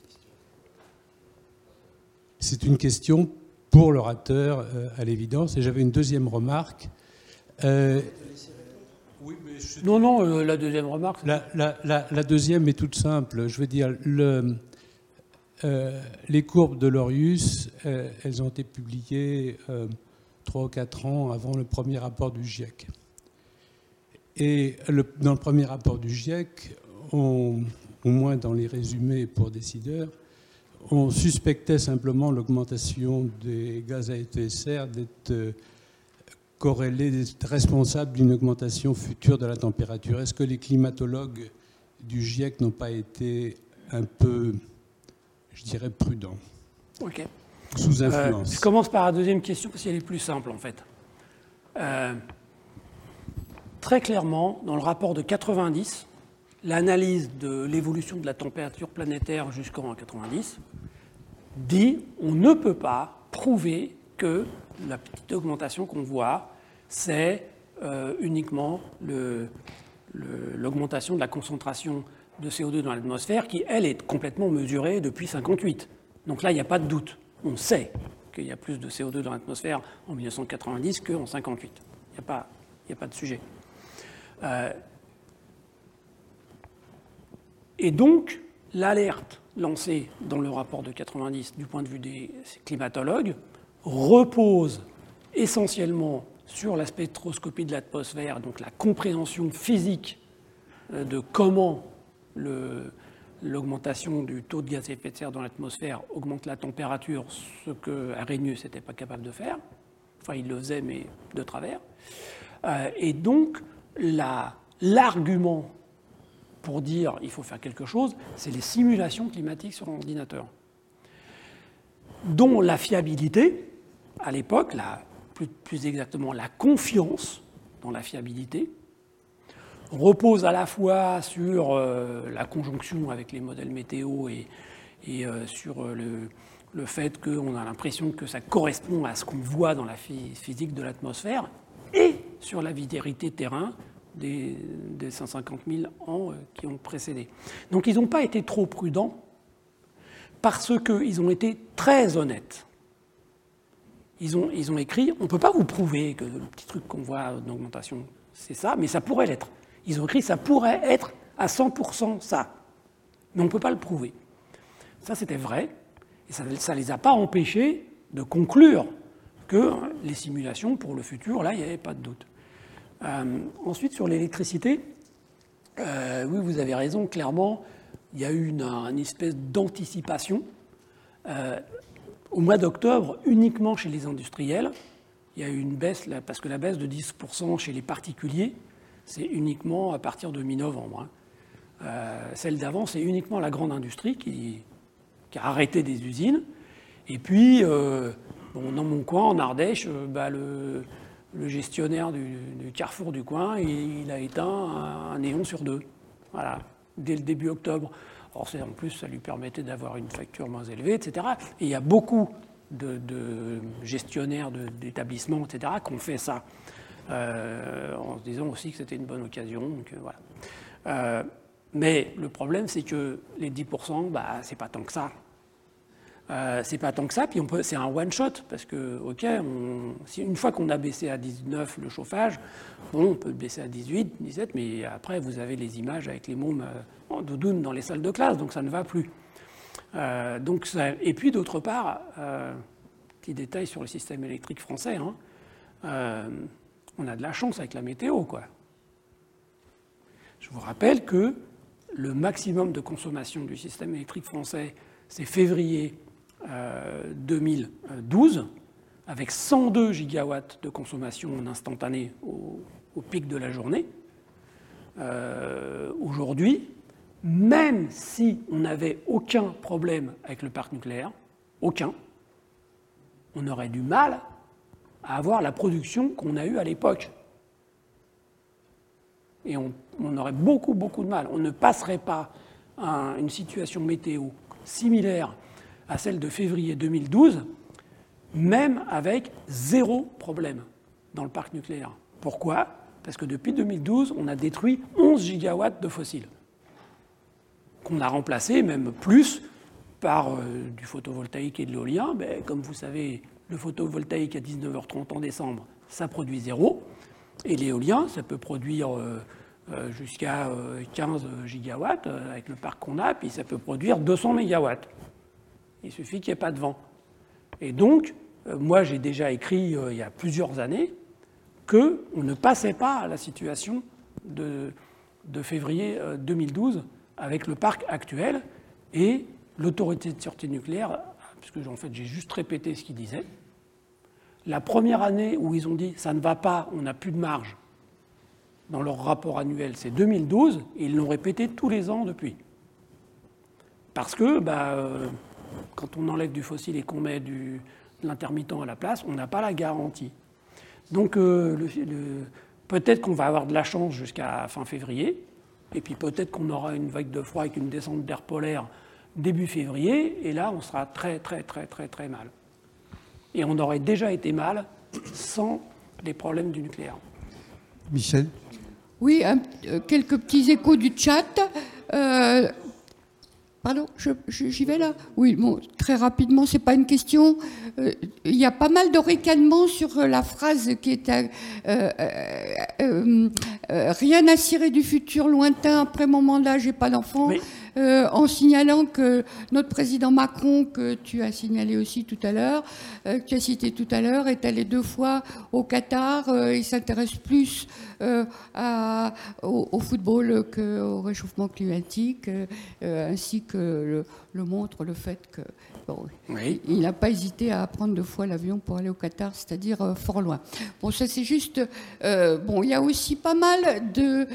C'est une question pour l'orateur, euh, à l'évidence. Et j'avais une deuxième remarque. Euh, oui, mais je... Non, non, euh, la deuxième remarque... La, la, la, la deuxième est toute simple. Je veux dire, le... Euh, les courbes de Lorius, euh, elles ont été publiées euh, trois ou quatre ans avant le premier rapport du GIEC. Et le, dans le premier rapport du GIEC, on, au moins dans les résumés pour décideurs, on suspectait simplement l'augmentation des gaz à effet de serre d'être euh, corrélée, d'être responsable d'une augmentation future de la température. Est-ce que les climatologues du GIEC n'ont pas été un peu... je dirais prudent, okay. Sous influence. Euh, je commence par la deuxième question parce qu'elle est plus simple en fait. Euh, très clairement, dans le rapport de quatre-vingt-dix, l'analyse de l'évolution de la température planétaire jusqu'en quatre-vingt-dix dit on ne peut pas prouver que la petite augmentation qu'on voit, c'est euh, uniquement le, le, l'augmentation de la concentration de C O deux dans l'atmosphère qui, elle, est complètement mesurée depuis cinquante-huit. Donc là, il n'y a pas de doute. On sait qu'il y a plus de C O deux dans l'atmosphère en mille neuf cent quatre-vingt-dix qu'en cinquante-huit. Il n'y a pas, il n'y a pas de sujet. Euh, et donc, l'alerte lancée dans le rapport de quatre-vingt-dix du point de vue des climatologues repose essentiellement sur la spectroscopie de l'atmosphère, donc la compréhension physique de comment le, l'augmentation du taux de gaz à effet de serre dans l'atmosphère augmente la température, ce que Arrhenius n'était pas capable de faire. Enfin, il le faisait, mais de travers. Euh, et donc, la, l'argument pour dire il faut faire quelque chose, c'est les simulations climatiques sur l'ordinateur, dont la fiabilité, à l'époque, la, plus, plus exactement la confiance dans la fiabilité, repose à la fois sur euh, la conjonction avec les modèles météo et, et euh, sur le, le fait qu'on a l'impression que ça correspond à ce qu'on voit dans la physique de l'atmosphère, et sur la vérité terrain des, des cent cinquante mille ans euh, qui ont précédé. Donc ils n'ont pas été trop prudents parce qu'ils ont été très honnêtes. Ils ont, ils ont écrit, on ne peut pas vous prouver que le petit truc qu'on voit d'augmentation, c'est ça, mais ça pourrait l'être. Ils ont écrit, ça pourrait être à cent pour cent ça, mais on ne peut pas le prouver. Ça, c'était vrai, et ça ne les a pas empêchés de conclure que les simulations pour le futur, là, il n'y avait pas de doute. Euh, ensuite, sur l'électricité, euh, oui, vous avez raison, clairement, il y a eu une, une espèce d'anticipation. Euh, au mois d'octobre, uniquement chez les industriels, il y a eu une baisse, parce que la baisse de dix pour cent chez les particuliers, c'est uniquement à partir de mi-novembre. Hein. Euh, celle d'avant, c'est uniquement la grande industrie qui, qui a arrêté des usines. Et puis, euh, bon, dans mon coin, en Ardèche, euh, bah, le, le gestionnaire du, du carrefour du coin, il, il a éteint un, un néon sur deux. Voilà, dès le début octobre. Or, c'est, en plus, ça lui permettait d'avoir une facture moins élevée, et cetera. Et il y a beaucoup de, de gestionnaires de, d'établissements, et cetera, qui ont fait ça. Euh, en se disant aussi que c'était une bonne occasion. Donc, euh, voilà. euh, mais le problème, c'est que les dix pour cent, bah, c'est pas tant que ça. Euh, c'est pas tant que ça, puis on peut, c'est un one-shot, parce que, ok, on, si une fois qu'on a baissé à dix-neuf le chauffage, bon, on peut baisser à dix-huit, dix-sept, mais après, vous avez les images avec les mômes en doudoune dans les salles de classe, donc ça ne va plus. Euh, donc ça, et puis, d'autre part, euh, petit détail sur le système électrique français, hein, euh, on a de la chance avec la météo, quoi. Je vous rappelle que le maximum de consommation du système électrique français, c'est février euh, deux mille douze, avec cent deux gigawatts de consommation en instantané au, au pic de la journée. Euh, aujourd'hui, même si on n'avait aucun problème avec le parc nucléaire, aucun, on aurait du mal à avoir la production qu'on a eue à l'époque. Et on, on aurait beaucoup, beaucoup de mal. On ne passerait pas à une situation météo similaire à celle de février deux mille douze, même avec zéro problème dans le parc nucléaire. Pourquoi ? Parce que depuis deux mille douze, on a détruit onze gigawatts de fossiles, qu'on a remplacé, même plus, par euh, du photovoltaïque et de l'éolien. Mais comme vous savez, le photovoltaïque à dix-neuf heures trente en décembre, ça produit zéro. Et l'éolien, ça peut produire euh, euh, jusqu'à euh, quinze gigawatts euh, avec le parc qu'on a, puis ça peut produire deux cents mégawatts. Il suffit qu'il n'y ait pas de vent. Et donc, euh, moi, j'ai déjà écrit euh, il y a plusieurs années qu'on ne passait pas à la situation de, de février euh, deux mille douze avec le parc actuel, et l'autorité de sûreté nucléaire, puisque en fait j'ai juste répété ce qu'ils disaient, la première année où ils ont dit « ça ne va pas, on n'a plus de marge », dans leur rapport annuel, c'est deux mille douze, et ils l'ont répété tous les ans depuis. Parce que bah, euh, quand on enlève du fossile et qu'on met du, de l'intermittent à la place, on n'a pas la garantie. Donc euh, le, le, peut-être qu'on va avoir de la chance jusqu'à fin février, et puis peut-être qu'on aura une vague de froid avec une descente d'air polaire début février, et là on sera très très très très très mal. Et on aurait déjà été mal sans les problèmes du nucléaire. Michel ? Oui, un, euh, quelques petits échos du chat. Euh, Pardon, je- je- j'y vais là. Oui, bon, très rapidement, c'est pas une question. Euh, Il y a pas mal de ricanements sur euh, la phrase qui est euh, euh, euh, euh, rien à cirer du futur lointain après mon mandat, j'ai pas d'enfant. Oui. Euh, en signalant que notre président Macron, que tu as signalé aussi tout à l'heure, euh, que tu as cité tout à l'heure, est allé deux fois au Qatar. Euh, il s'intéresse plus euh, à, au, au football qu'au réchauffement climatique, euh, euh, ainsi que le, le montre le fait que bon, Oui. il n'a pas hésité à prendre deux fois l'avion pour aller au Qatar, c'est-à-dire euh, fort loin. Bon, ça c'est juste. Euh, bon, il y a aussi pas mal de,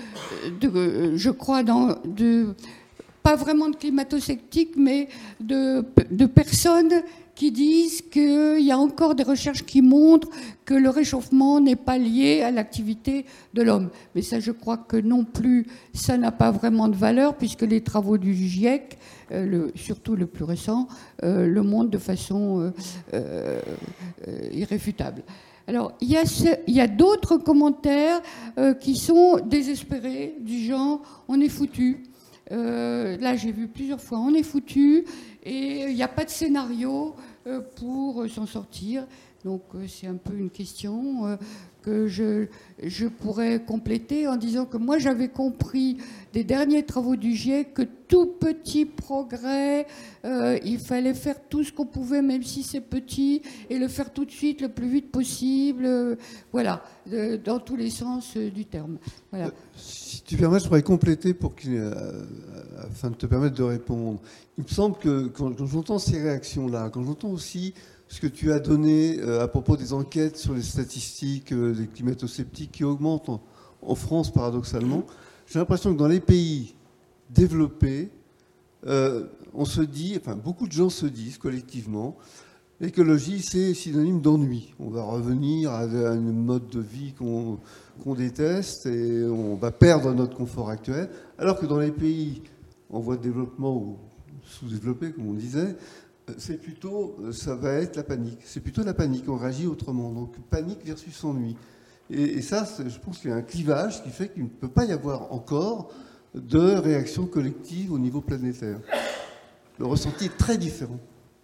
de je crois, dans de pas vraiment de climato-sceptiques, mais de, de personnes qui disent qu'il y a encore des recherches qui montrent que le réchauffement n'est pas lié à l'activité de l'homme. Mais ça, je crois que non plus, ça n'a pas vraiment de valeur, puisque les travaux du GIEC, euh, le, surtout le plus récent, euh, le montrent de façon euh, euh, euh, irréfutable. Alors, il y a, ce, il y a d'autres commentaires euh, qui sont désespérés, du genre « on est foutu ». Euh, là, j'ai vu plusieurs fois, on est foutu et il n'y a pas de scénario euh, pour s'en sortir. Donc, euh, c'est un peu une question euh, que je, je pourrais compléter en disant que moi, j'avais compris des derniers travaux du GIEC que tout petit progrès, euh, il fallait faire tout ce qu'on pouvait, même si c'est petit, et le faire tout de suite, le plus vite possible. Euh, voilà, de, dans tous les sens euh, du terme. Voilà. Euh, si tu permets, je pourrais compléter pour qu'il, euh, afin de te permettre de répondre. Il me semble que quand, quand j'entends ces réactions-là, quand j'entends aussi ce que tu as donné euh, à propos des enquêtes sur les statistiques euh, des climato-sceptiques qui augmentent en, en France, paradoxalement, j'ai l'impression que dans les pays développés, euh, on se dit, enfin beaucoup de gens se disent collectivement, l'écologie c'est synonyme d'ennui. On va revenir à un mode de vie qu'on qu'on déteste et on va perdre notre confort actuel, alors que dans les pays en voie de développement ou sous-développés, comme on disait, c'est plutôt, ça va être la panique. C'est plutôt la panique, on réagit autrement. Donc panique versus ennui. Et, et ça, je pense qu'il y a un clivage qui fait qu'il ne peut pas y avoir encore de réaction collective au niveau planétaire. Le ressenti est très différent.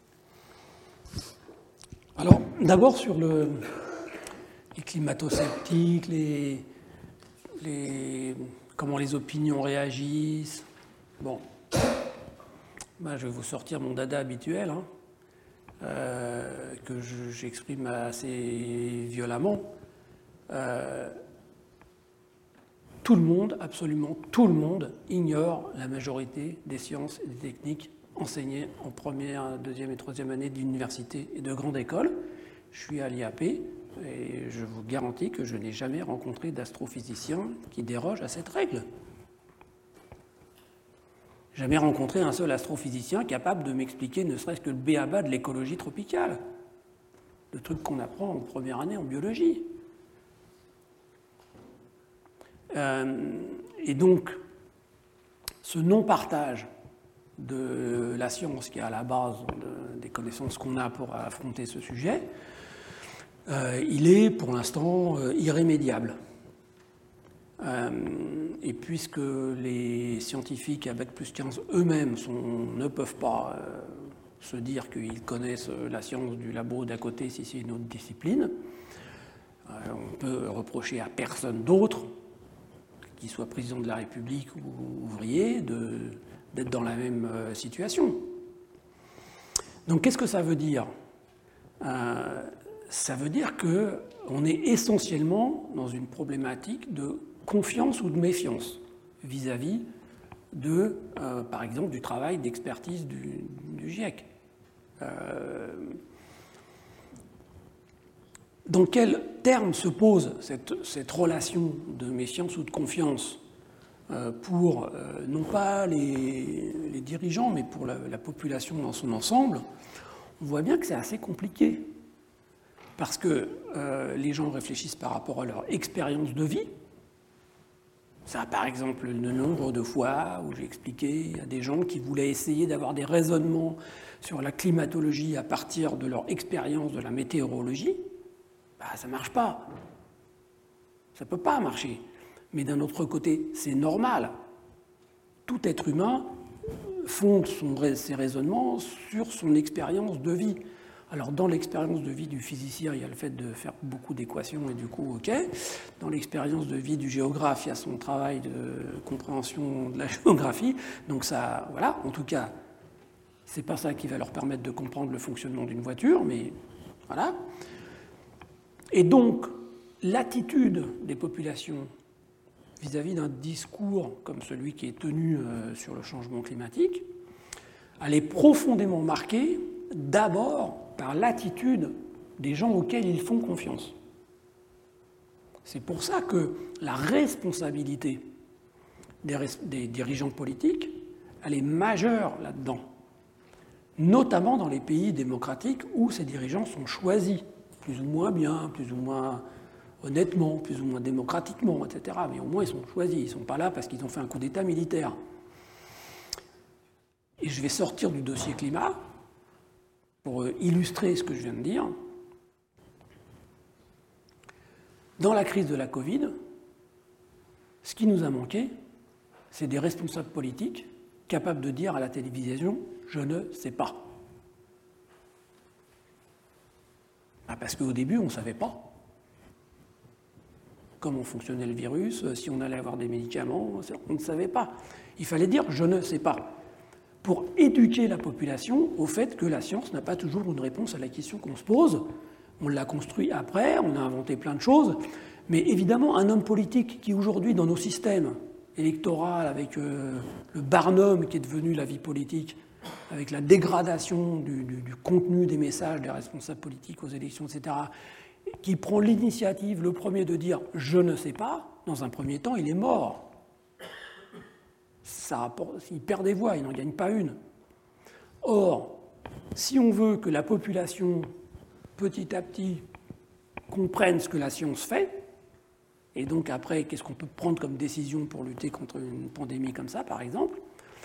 Alors, d'abord sur le, les climato-sceptiques, les, les, comment les opinions réagissent. Bon, ben, je vais vous sortir mon dada habituel, hein, euh, que je, j'exprime assez violemment. Euh, tout le monde, absolument tout le monde, ignore la majorité des sciences et des techniques enseignées en première, deuxième et troisième année d'université et de grande école. Je suis à l'I A P et je vous garantis que je n'ai jamais rencontré d'astrophysicien qui déroge à cette règle. Jamais rencontré un seul astrophysicien capable de m'expliquer ne serait-ce que le b a ba de l'écologie tropicale, le truc qu'on apprend en première année en biologie. Euh, et donc, ce non-partage de la science qui est à la base de, des connaissances qu'on a pour affronter ce sujet, euh, il est pour l'instant euh, irrémédiable. Euh, et puisque les scientifiques à bac plus quinze eux-mêmes sont, ne peuvent pas euh, se dire qu'ils connaissent la science du labo d'à côté si c'est une autre discipline, euh, on peut reprocher à personne d'autre, qu'il soit président de la République ou ouvrier, de, d'être dans la même euh, situation. Donc qu'est-ce que ça veut dire ? euh, Ça veut dire qu'on est essentiellement dans une problématique de confiance ou de méfiance vis-à-vis de, euh, par exemple, du travail d'expertise du, du GIEC. Euh, dans quels termes se pose cette, cette relation de méfiance ou de confiance euh, pour, euh, non pas les, les dirigeants, mais pour la, la population dans son ensemble? On voit bien que c'est assez compliqué, parce que euh, les gens réfléchissent par rapport à leur expérience de vie. Ça, par exemple, le nombre de fois où j'ai expliqué à des gens qui voulaient essayer d'avoir des raisonnements sur la climatologie à partir de leur expérience de la météorologie, bah, ça ne marche pas. Ça ne peut pas marcher. Mais d'un autre côté, c'est normal. tout être humain fonde son, ses raisonnements sur son expérience de vie. Alors, dans l'expérience de vie du physicien, il y a le fait de faire beaucoup d'équations et du coup, ok. Dans l'expérience de vie du géographe, il y a son travail de compréhension de la géographie. Donc ça, voilà, en tout cas, c'est pas ça qui va leur permettre de comprendre le fonctionnement d'une voiture, mais voilà. Et donc, l'attitude des populations vis-à-vis d'un discours comme celui qui est tenu euh, sur le changement climatique, elle est profondément marquée d'abord par l'attitude des gens auxquels ils font confiance. C'est pour ça que la responsabilité des, des dirigeants politiques, elle est majeure là-dedans, notamment dans les pays démocratiques où ces dirigeants sont choisis, plus ou moins bien, plus ou moins honnêtement, plus ou moins démocratiquement, et cetera. Mais au moins ils sont choisis, ils ne sont pas là parce qu'ils ont fait un coup d'État militaire. Et je vais sortir du dossier climat pour illustrer ce que je viens de dire. Dans la crise de la Covid, ce qui nous a manqué, c'est des responsables politiques capables de dire à la télévision « je ne sais pas ». Parce qu'au début, on ne savait pas comment fonctionnait le virus, si on allait avoir des médicaments, on ne savait pas. Il fallait dire « je ne sais pas ». Pour éduquer la population au fait que la science n'a pas toujours une réponse à la question qu'on se pose. On l'a construit après, on a inventé plein de choses, mais évidemment, un homme politique qui aujourd'hui, dans nos systèmes électoraux, avec euh, le barnum qui est devenu la vie politique, avec la dégradation du, du, du contenu des messages des responsables politiques aux élections, et cetera, qui prend l'initiative, le premier, de dire « je ne sais pas », dans un premier temps, il est mort. Ça rapporte, il perd des voix, il n'en gagne pas une. Or, si on veut que la population, petit à petit, comprenne ce que la science fait, et donc après, qu'est-ce qu'on peut prendre comme décision pour lutter contre une pandémie comme ça, par exemple,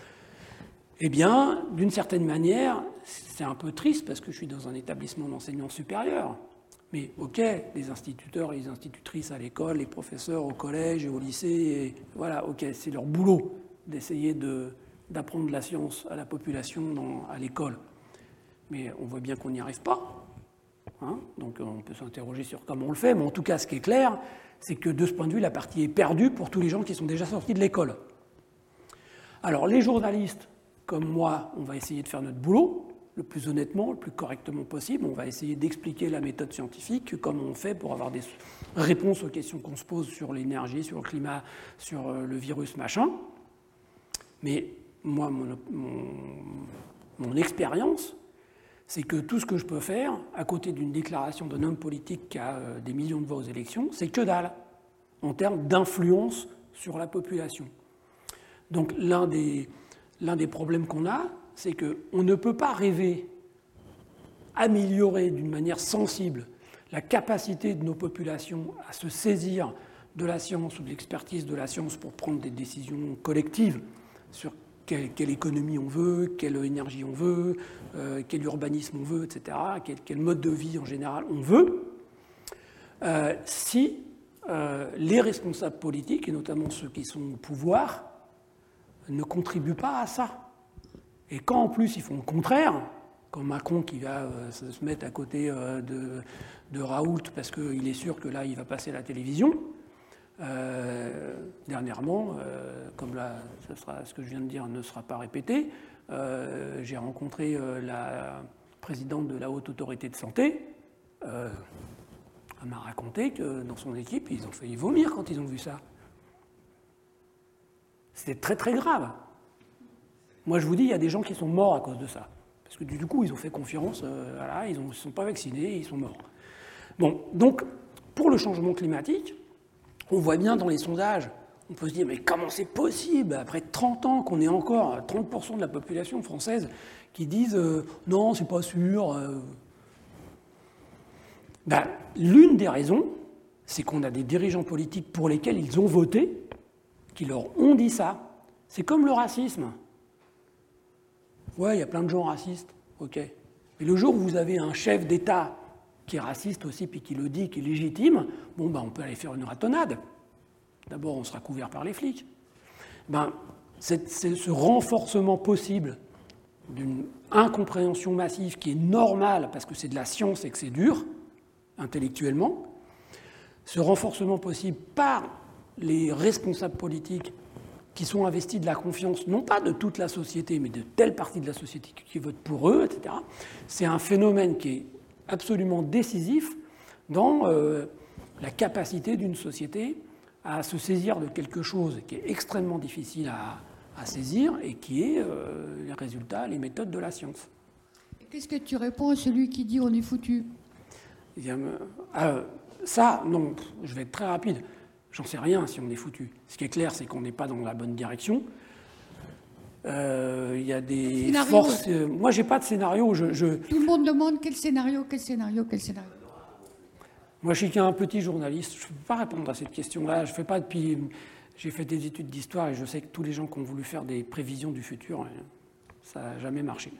eh bien, d'une certaine manière, c'est un peu triste parce que je suis dans un établissement d'enseignement supérieur. Mais ok, les instituteurs et les institutrices à l'école, les professeurs au collège et au lycée, et voilà, ok, c'est leur boulot d'essayer de, d'apprendre la science à la population dans, à l'école. Mais on voit bien qu'on n'y arrive pas. Hein, donc on peut s'interroger sur comment on le fait, mais en tout cas, ce qui est clair, c'est que de ce point de vue, la partie est perdue pour tous les gens qui sont déjà sortis de l'école. Alors, les journalistes, comme moi, on va essayer de faire notre boulot, le plus honnêtement, le plus correctement possible. On va essayer d'expliquer la méthode scientifique, comment on fait pour avoir des réponses aux questions qu'on se pose sur l'énergie, sur le climat, sur le virus, machin. Mais moi, mon, mon, mon expérience, c'est que tout ce que je peux faire, à côté d'une déclaration d'un homme politique qui a euh, des millions de voix aux élections, c'est que dalle, en termes d'influence sur la population. Donc l'un des, l'un des problèmes qu'on a, c'est qu'on ne peut pas rêver améliorer d'une manière sensible la capacité de nos populations à se saisir de la science ou de l'expertise de la science pour prendre des décisions collectives sur quelle, quelle économie on veut, quelle énergie on veut, euh, quel urbanisme on veut, et cetera, quel, quel mode de vie en général on veut, euh, si euh, les responsables politiques, et notamment ceux qui sont au pouvoir, ne contribuent pas à ça. Et quand en plus ils font le contraire, comme Macron qui va euh, se mettre à côté euh, de, de Raoult parce qu'il est sûr que là il va passer à la télévision, euh, dernièrement, euh, comme là ce, sera, ce que je viens de dire ne sera pas répété, euh, j'ai rencontré euh, la présidente de la Haute Autorité de Santé, euh, elle m'a raconté que dans son équipe ils ont failli vomir quand ils ont vu ça. C'était très très grave. Moi je vous dis, il y a des gens qui sont morts à cause de ça. Parce que du coup, ils ont fait confiance, euh, voilà, ils ne sont pas vaccinés, ils sont morts. Bon, donc, pour le changement climatique, on voit bien dans les sondages, on peut se dire, mais comment c'est possible, après trente ans, qu'on ait encore trente pour cent de la population française qui disent, euh, non, c'est pas sûr. Euh... Ben, l'une des raisons, c'est qu'on a des dirigeants politiques pour lesquels ils ont voté, qui leur ont dit ça. C'est comme le racisme. Ouais, il y a plein de gens racistes, ok. Mais le jour où vous avez un chef d'État qui est raciste aussi, puis qui le dit, qui est légitime, bon, ben, on peut aller faire une ratonnade. D'abord, on sera couvert par les flics. Ben, c'est, c'est ce renforcement possible d'une incompréhension massive qui est normale parce que c'est de la science et que c'est dur, intellectuellement, ce renforcement possible par les responsables politiques qui sont investis de la confiance, non pas de toute la société, mais de telle partie de la société qui vote pour eux, et cetera, c'est un phénomène qui est absolument décisif dans euh, la capacité d'une société à se saisir de quelque chose qui est extrêmement difficile à, à saisir et qui est euh, les résultats, les méthodes de la science. Qu'est-ce que tu réponds à celui qui dit on est foutu? Eh bien, euh, ça, non, je vais être très rapide. J'en sais rien si on est foutu. Ce qui est clair, c'est qu'on n'est pas dans la bonne direction. Euh, il y a des Scénario. forces... Euh, moi, j'ai pas de scénario. Je, je... Tout le monde demande quel scénario, quel scénario, quel scénario. Moi, je suis qu'un petit journaliste. Je ne peux pas répondre à cette question-là. Je fais pas depuis... J'ai fait des études d'histoire et je sais que tous les gens qui ont voulu faire des prévisions du futur, ça n'a jamais marché.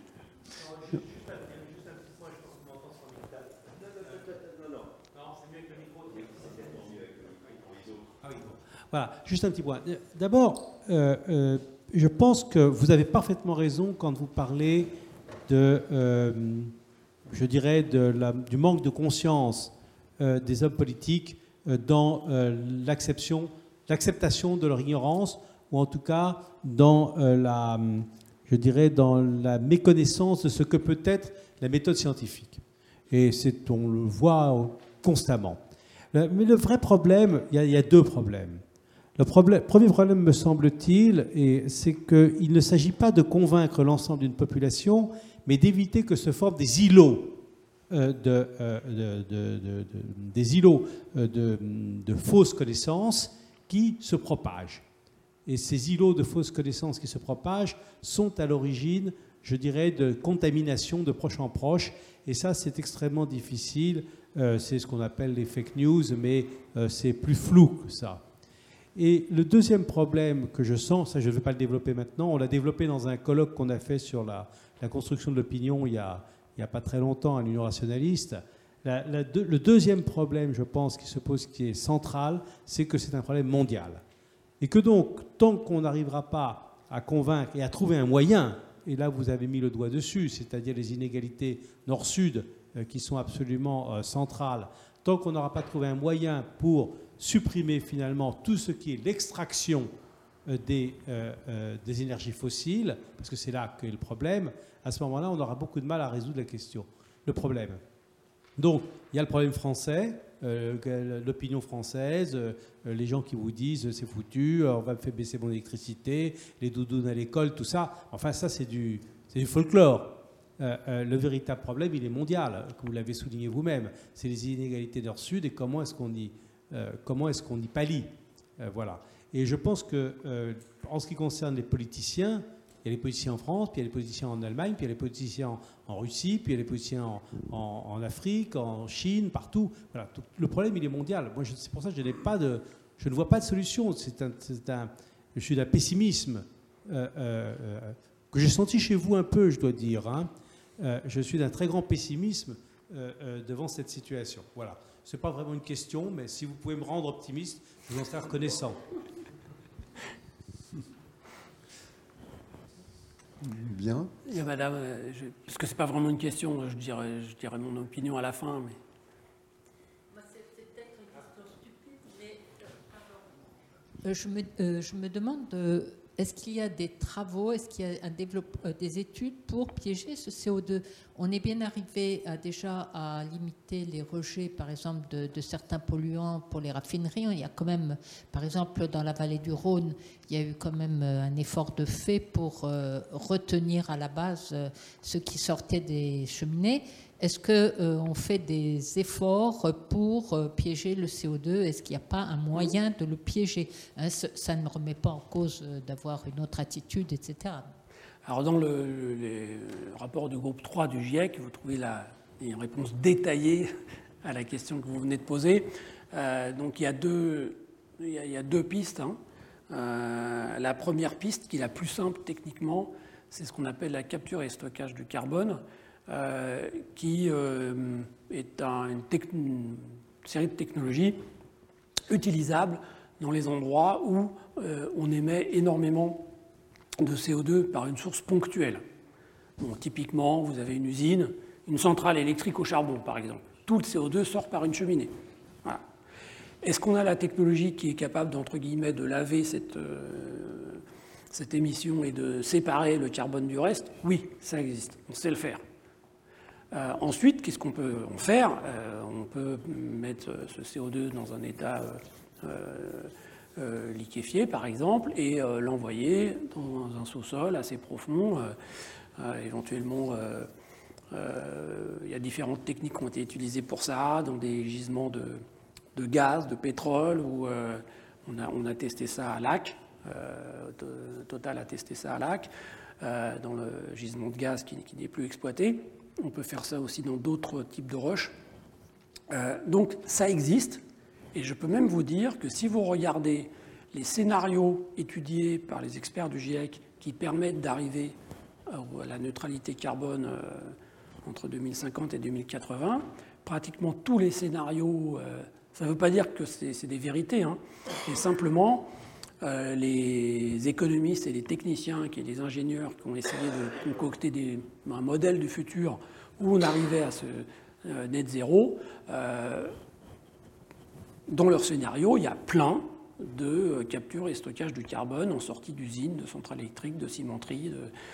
Voilà, juste un petit point. D'abord, euh, euh, je pense que vous avez parfaitement raison quand vous parlez de, euh, je dirais, de la, du manque de conscience euh, des hommes politiques euh, dans euh, l'acceptation, l'acceptation de leur ignorance, ou en tout cas dans euh, la, je dirais, dans la méconnaissance de ce que peut être la méthode scientifique. Et c'est, on le voit constamment. Mais le vrai problème, il y a, il y a deux problèmes. Le problème, premier problème, me semble-t-il, et c'est qu'il ne s'agit pas de convaincre l'ensemble d'une population, mais d'éviter que se forment des îlots, euh, de, euh, de, de, de, de, des îlots euh, de, de fausses connaissances qui se propagent. Et ces îlots de fausses connaissances qui se propagent sont à l'origine, je dirais, de contamination de proche en proche. Et ça, c'est extrêmement difficile. Euh, c'est ce qu'on appelle les fake news, mais euh, c'est plus flou que ça. Et le deuxième problème que je sens, ça je ne vais pas le développer maintenant, on l'a développé dans un colloque qu'on a fait sur la, la construction de l'opinion il n'y a, a pas très longtemps à l'Union rationaliste. La, la, de, le deuxième problème, je pense, qui se pose, qui est central, c'est que c'est un problème mondial. Et que donc, tant qu'on n'arrivera pas à convaincre et à trouver un moyen, et là vous avez mis le doigt dessus, c'est-à-dire les inégalités nord-sud euh, qui sont absolument euh, centrales, tant qu'on n'aura pas trouvé un moyen pour supprimer finalement tout ce qui est l'extraction euh, des, euh, euh, des énergies fossiles, parce que c'est là qu'est le problème, à ce moment-là, on aura beaucoup de mal à résoudre la question, le problème. Donc, il y a le problème français, euh, l'opinion française, euh, les gens qui vous disent c'est foutu, on va me faire baisser mon électricité, les doudounes à l'école, tout ça. Enfin, ça, c'est du, c'est du folklore. Euh, euh, le véritable problème, il est mondial, comme vous l'avez souligné vous-même. C'est les inégalités nord-sud et comment est-ce qu'on y, euh, comment est-ce qu'on y pallie. Euh, voilà. Et je pense que, euh, en ce qui concerne les politiciens, il y a les politiciens en France, puis il y a les politiciens en Allemagne, puis il y a les politiciens en, en Russie, puis il y a les politiciens en, en, en Afrique, en Chine, partout. Voilà. Tout, le problème, il est mondial. Moi, je, c'est pour ça que je, n'ai pas de, je ne vois pas de solution. C'est un, c'est un, je suis d'un pessimisme euh, euh, que j'ai senti chez vous un peu, je dois dire. Hein. Euh, je suis d'un très grand pessimisme euh, euh, devant cette situation. Voilà. Ce n'est pas vraiment une question, mais si vous pouvez me rendre optimiste, je vous en serai reconnaissant. Bien. Et madame, je, parce que ce n'est pas vraiment une question, je dirais, je dirais mon opinion à la fin. Mais... Moi, c'est, c'est peut-être une question stupide, mais euh, je, me, euh, je me demande, euh, est-ce qu'il y a des travaux, est-ce qu'il y a un développe, euh, des études pour piéger ce C O deux? On est bien arrivé à, déjà à limiter les rejets, par exemple, de, de certains polluants pour les raffineries. Il y a quand même, par exemple, dans la vallée du Rhône, il y a eu quand même un effort de fait pour euh, retenir à la base euh, ce qui sortait des cheminées. Est-ce qu'on euh, fait des efforts pour euh, piéger le C O deux? Est-ce qu'il n'y a pas un moyen de le piéger? Hein, ça ne remet pas en cause euh, d'avoir une autre attitude, et cetera. Alors, dans le, le, le rapport du groupe trois du GIEC, vous trouvez la, une réponse détaillée à la question que vous venez de poser. Euh, donc, il y a deux, il y a, il y a deux pistes. Hein. Euh, la première piste, qui est la plus simple techniquement, c'est ce qu'on appelle la capture et stockage du carbone, euh, qui euh, est un, une, tec- une série de technologies utilisables dans les endroits où euh, on émet énormément de C O deux par une source ponctuelle. Bon, typiquement, vous avez une usine, une centrale électrique au charbon, par exemple. Tout le C O deux sort par une cheminée. Voilà. Est-ce qu'on a la technologie qui est capable, d'entre guillemets, de laver cette, euh, cette émission et de séparer le carbone du reste? Oui, ça existe. On sait le faire. Euh, ensuite, qu'est-ce qu'on peut en faire? euh, On peut mettre ce C O deux dans un état euh, euh, liquéfié, par exemple, et euh, l'envoyer dans un sous-sol assez profond. Euh, euh, éventuellement, euh, euh, il y a différentes techniques qui ont été utilisées pour ça, dans des gisements de, de gaz, de pétrole, où euh, on, a, on a testé ça à Lac. Euh, Total a testé ça à Lac, euh, dans le gisement de gaz qui, qui n'est plus exploité. On peut faire ça aussi dans d'autres types de roches. Euh, donc ça existe, et je peux même vous dire que si vous regardez les scénarios étudiés par les experts du GIEC qui permettent d'arriver à la neutralité carbone euh, entre deux mille cinquante et deux mille quatre-vingts, pratiquement tous les scénarios, euh, ça ne veut pas dire que c'est des vérités, hein, mais simplement euh, les économistes et les techniciens, qui, les ingénieurs qui ont essayé de concocter des, un modèle du futur où on arrivait à ce euh, net zéro, euh, dans leur scénario, il y a plein de euh, capture et stockage du carbone en sortie d'usines, de centrales électriques, de cimenteries,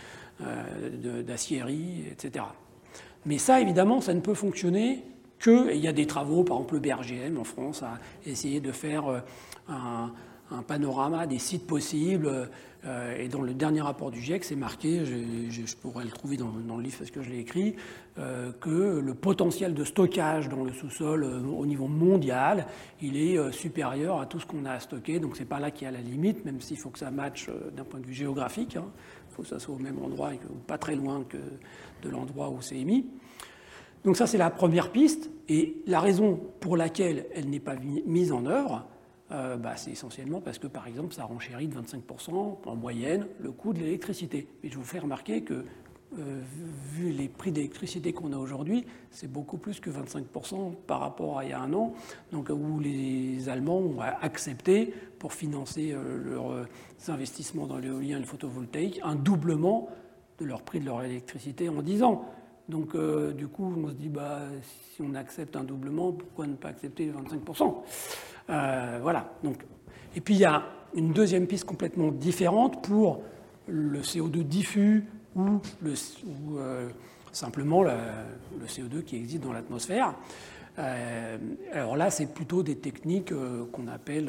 euh, d'aciéries, et cetera. Mais ça, évidemment, ça ne peut fonctionner que, et il y a des travaux, par exemple le B R G M en France a essayé de faire euh, un, un panorama des sites possibles, euh, et dans le dernier rapport du GIEC, c'est marqué, je, je, je pourrais le trouver dans, dans le livre parce que je l'ai écrit, euh, que le potentiel de stockage dans le sous-sol euh, au niveau mondial, il est euh, supérieur à tout ce qu'on a à stocker, donc c'est pas là qu'il y a la limite, même s'il faut que ça matche euh, d'un point de vue géographique, hein. Il faut que ça soit au même endroit et que, ou pas très loin que de l'endroit où c'est émis. Donc ça, c'est la première piste, et la raison pour laquelle elle n'est pas mise en œuvre, Euh, bah, c'est essentiellement parce que, par exemple, ça renchérit de vingt-cinq pour cent en moyenne le coût de l'électricité. Mais je vous fais remarquer que, euh, vu les prix d'électricité qu'on a aujourd'hui, c'est beaucoup plus que vingt-cinq pour cent par rapport à il y a un an, donc, où les Allemands ont accepté, pour financer euh, leurs euh, investissements dans l'éolien et le photovoltaïque, un doublement de leur prix de leur électricité en dix ans. Donc, euh, du coup, on se dit, bah, si on accepte un doublement, pourquoi ne pas accepter vingt-cinq pour cent? Euh, voilà. Donc, et puis il y a une deuxième piste complètement différente pour le C O deux diffus ou, le, ou euh, simplement la, le C O deux qui existe dans l'atmosphère. Euh, alors là, c'est plutôt des techniques euh, qu'on appelle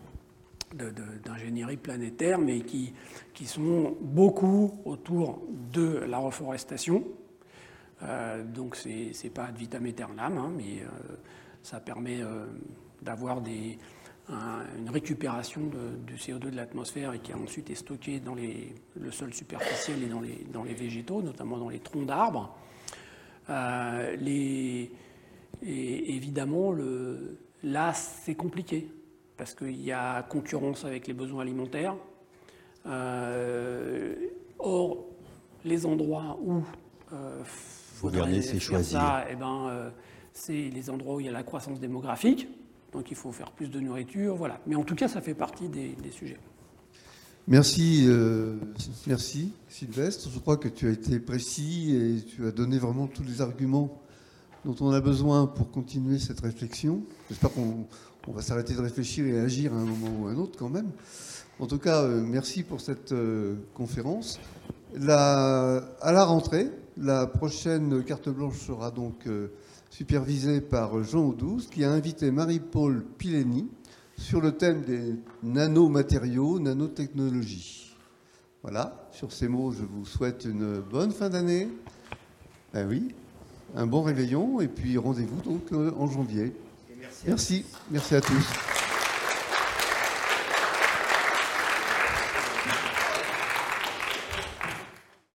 euh, d'ingénierie planétaire, mais qui, qui sont beaucoup autour de la reforestation. Euh, donc c'est pas ad vitam aeternam, hein, mais euh, ça permet euh, d'avoir des, un, une récupération de, du C O deux de l'atmosphère et qui ensuite est stocké dans les, le sol superficiel et dans les, dans les végétaux, notamment dans les troncs d'arbres. Euh, les, et évidemment, le, là, c'est compliqué, parce qu'il y a concurrence avec les besoins alimentaires. Euh, or, les endroits où euh, gouverner, c'est choisir. Ça, eh ben, euh, c'est les endroits où il y a la croissance démographique. Donc il faut faire plus de nourriture, voilà. Mais en tout cas, ça fait partie des, des sujets. Merci, euh, merci Sylvestre. Je crois que tu as été précis et tu as donné vraiment tous les arguments dont on a besoin pour continuer cette réflexion. J'espère qu'on on va s'arrêter de réfléchir et agir à un moment ou à un autre quand même. En tout cas, euh, merci pour cette euh, conférence. La, à la rentrée, la prochaine carte blanche sera donc euh, supervisée par Jean Audouze, qui a invité Marie-Paule Pileni sur le thème des nanomatériaux, nanotechnologies. Voilà, sur ces mots, je vous souhaite une bonne fin d'année. Ben oui, un bon réveillon, et puis rendez-vous donc en janvier. Merci, merci, merci à tous.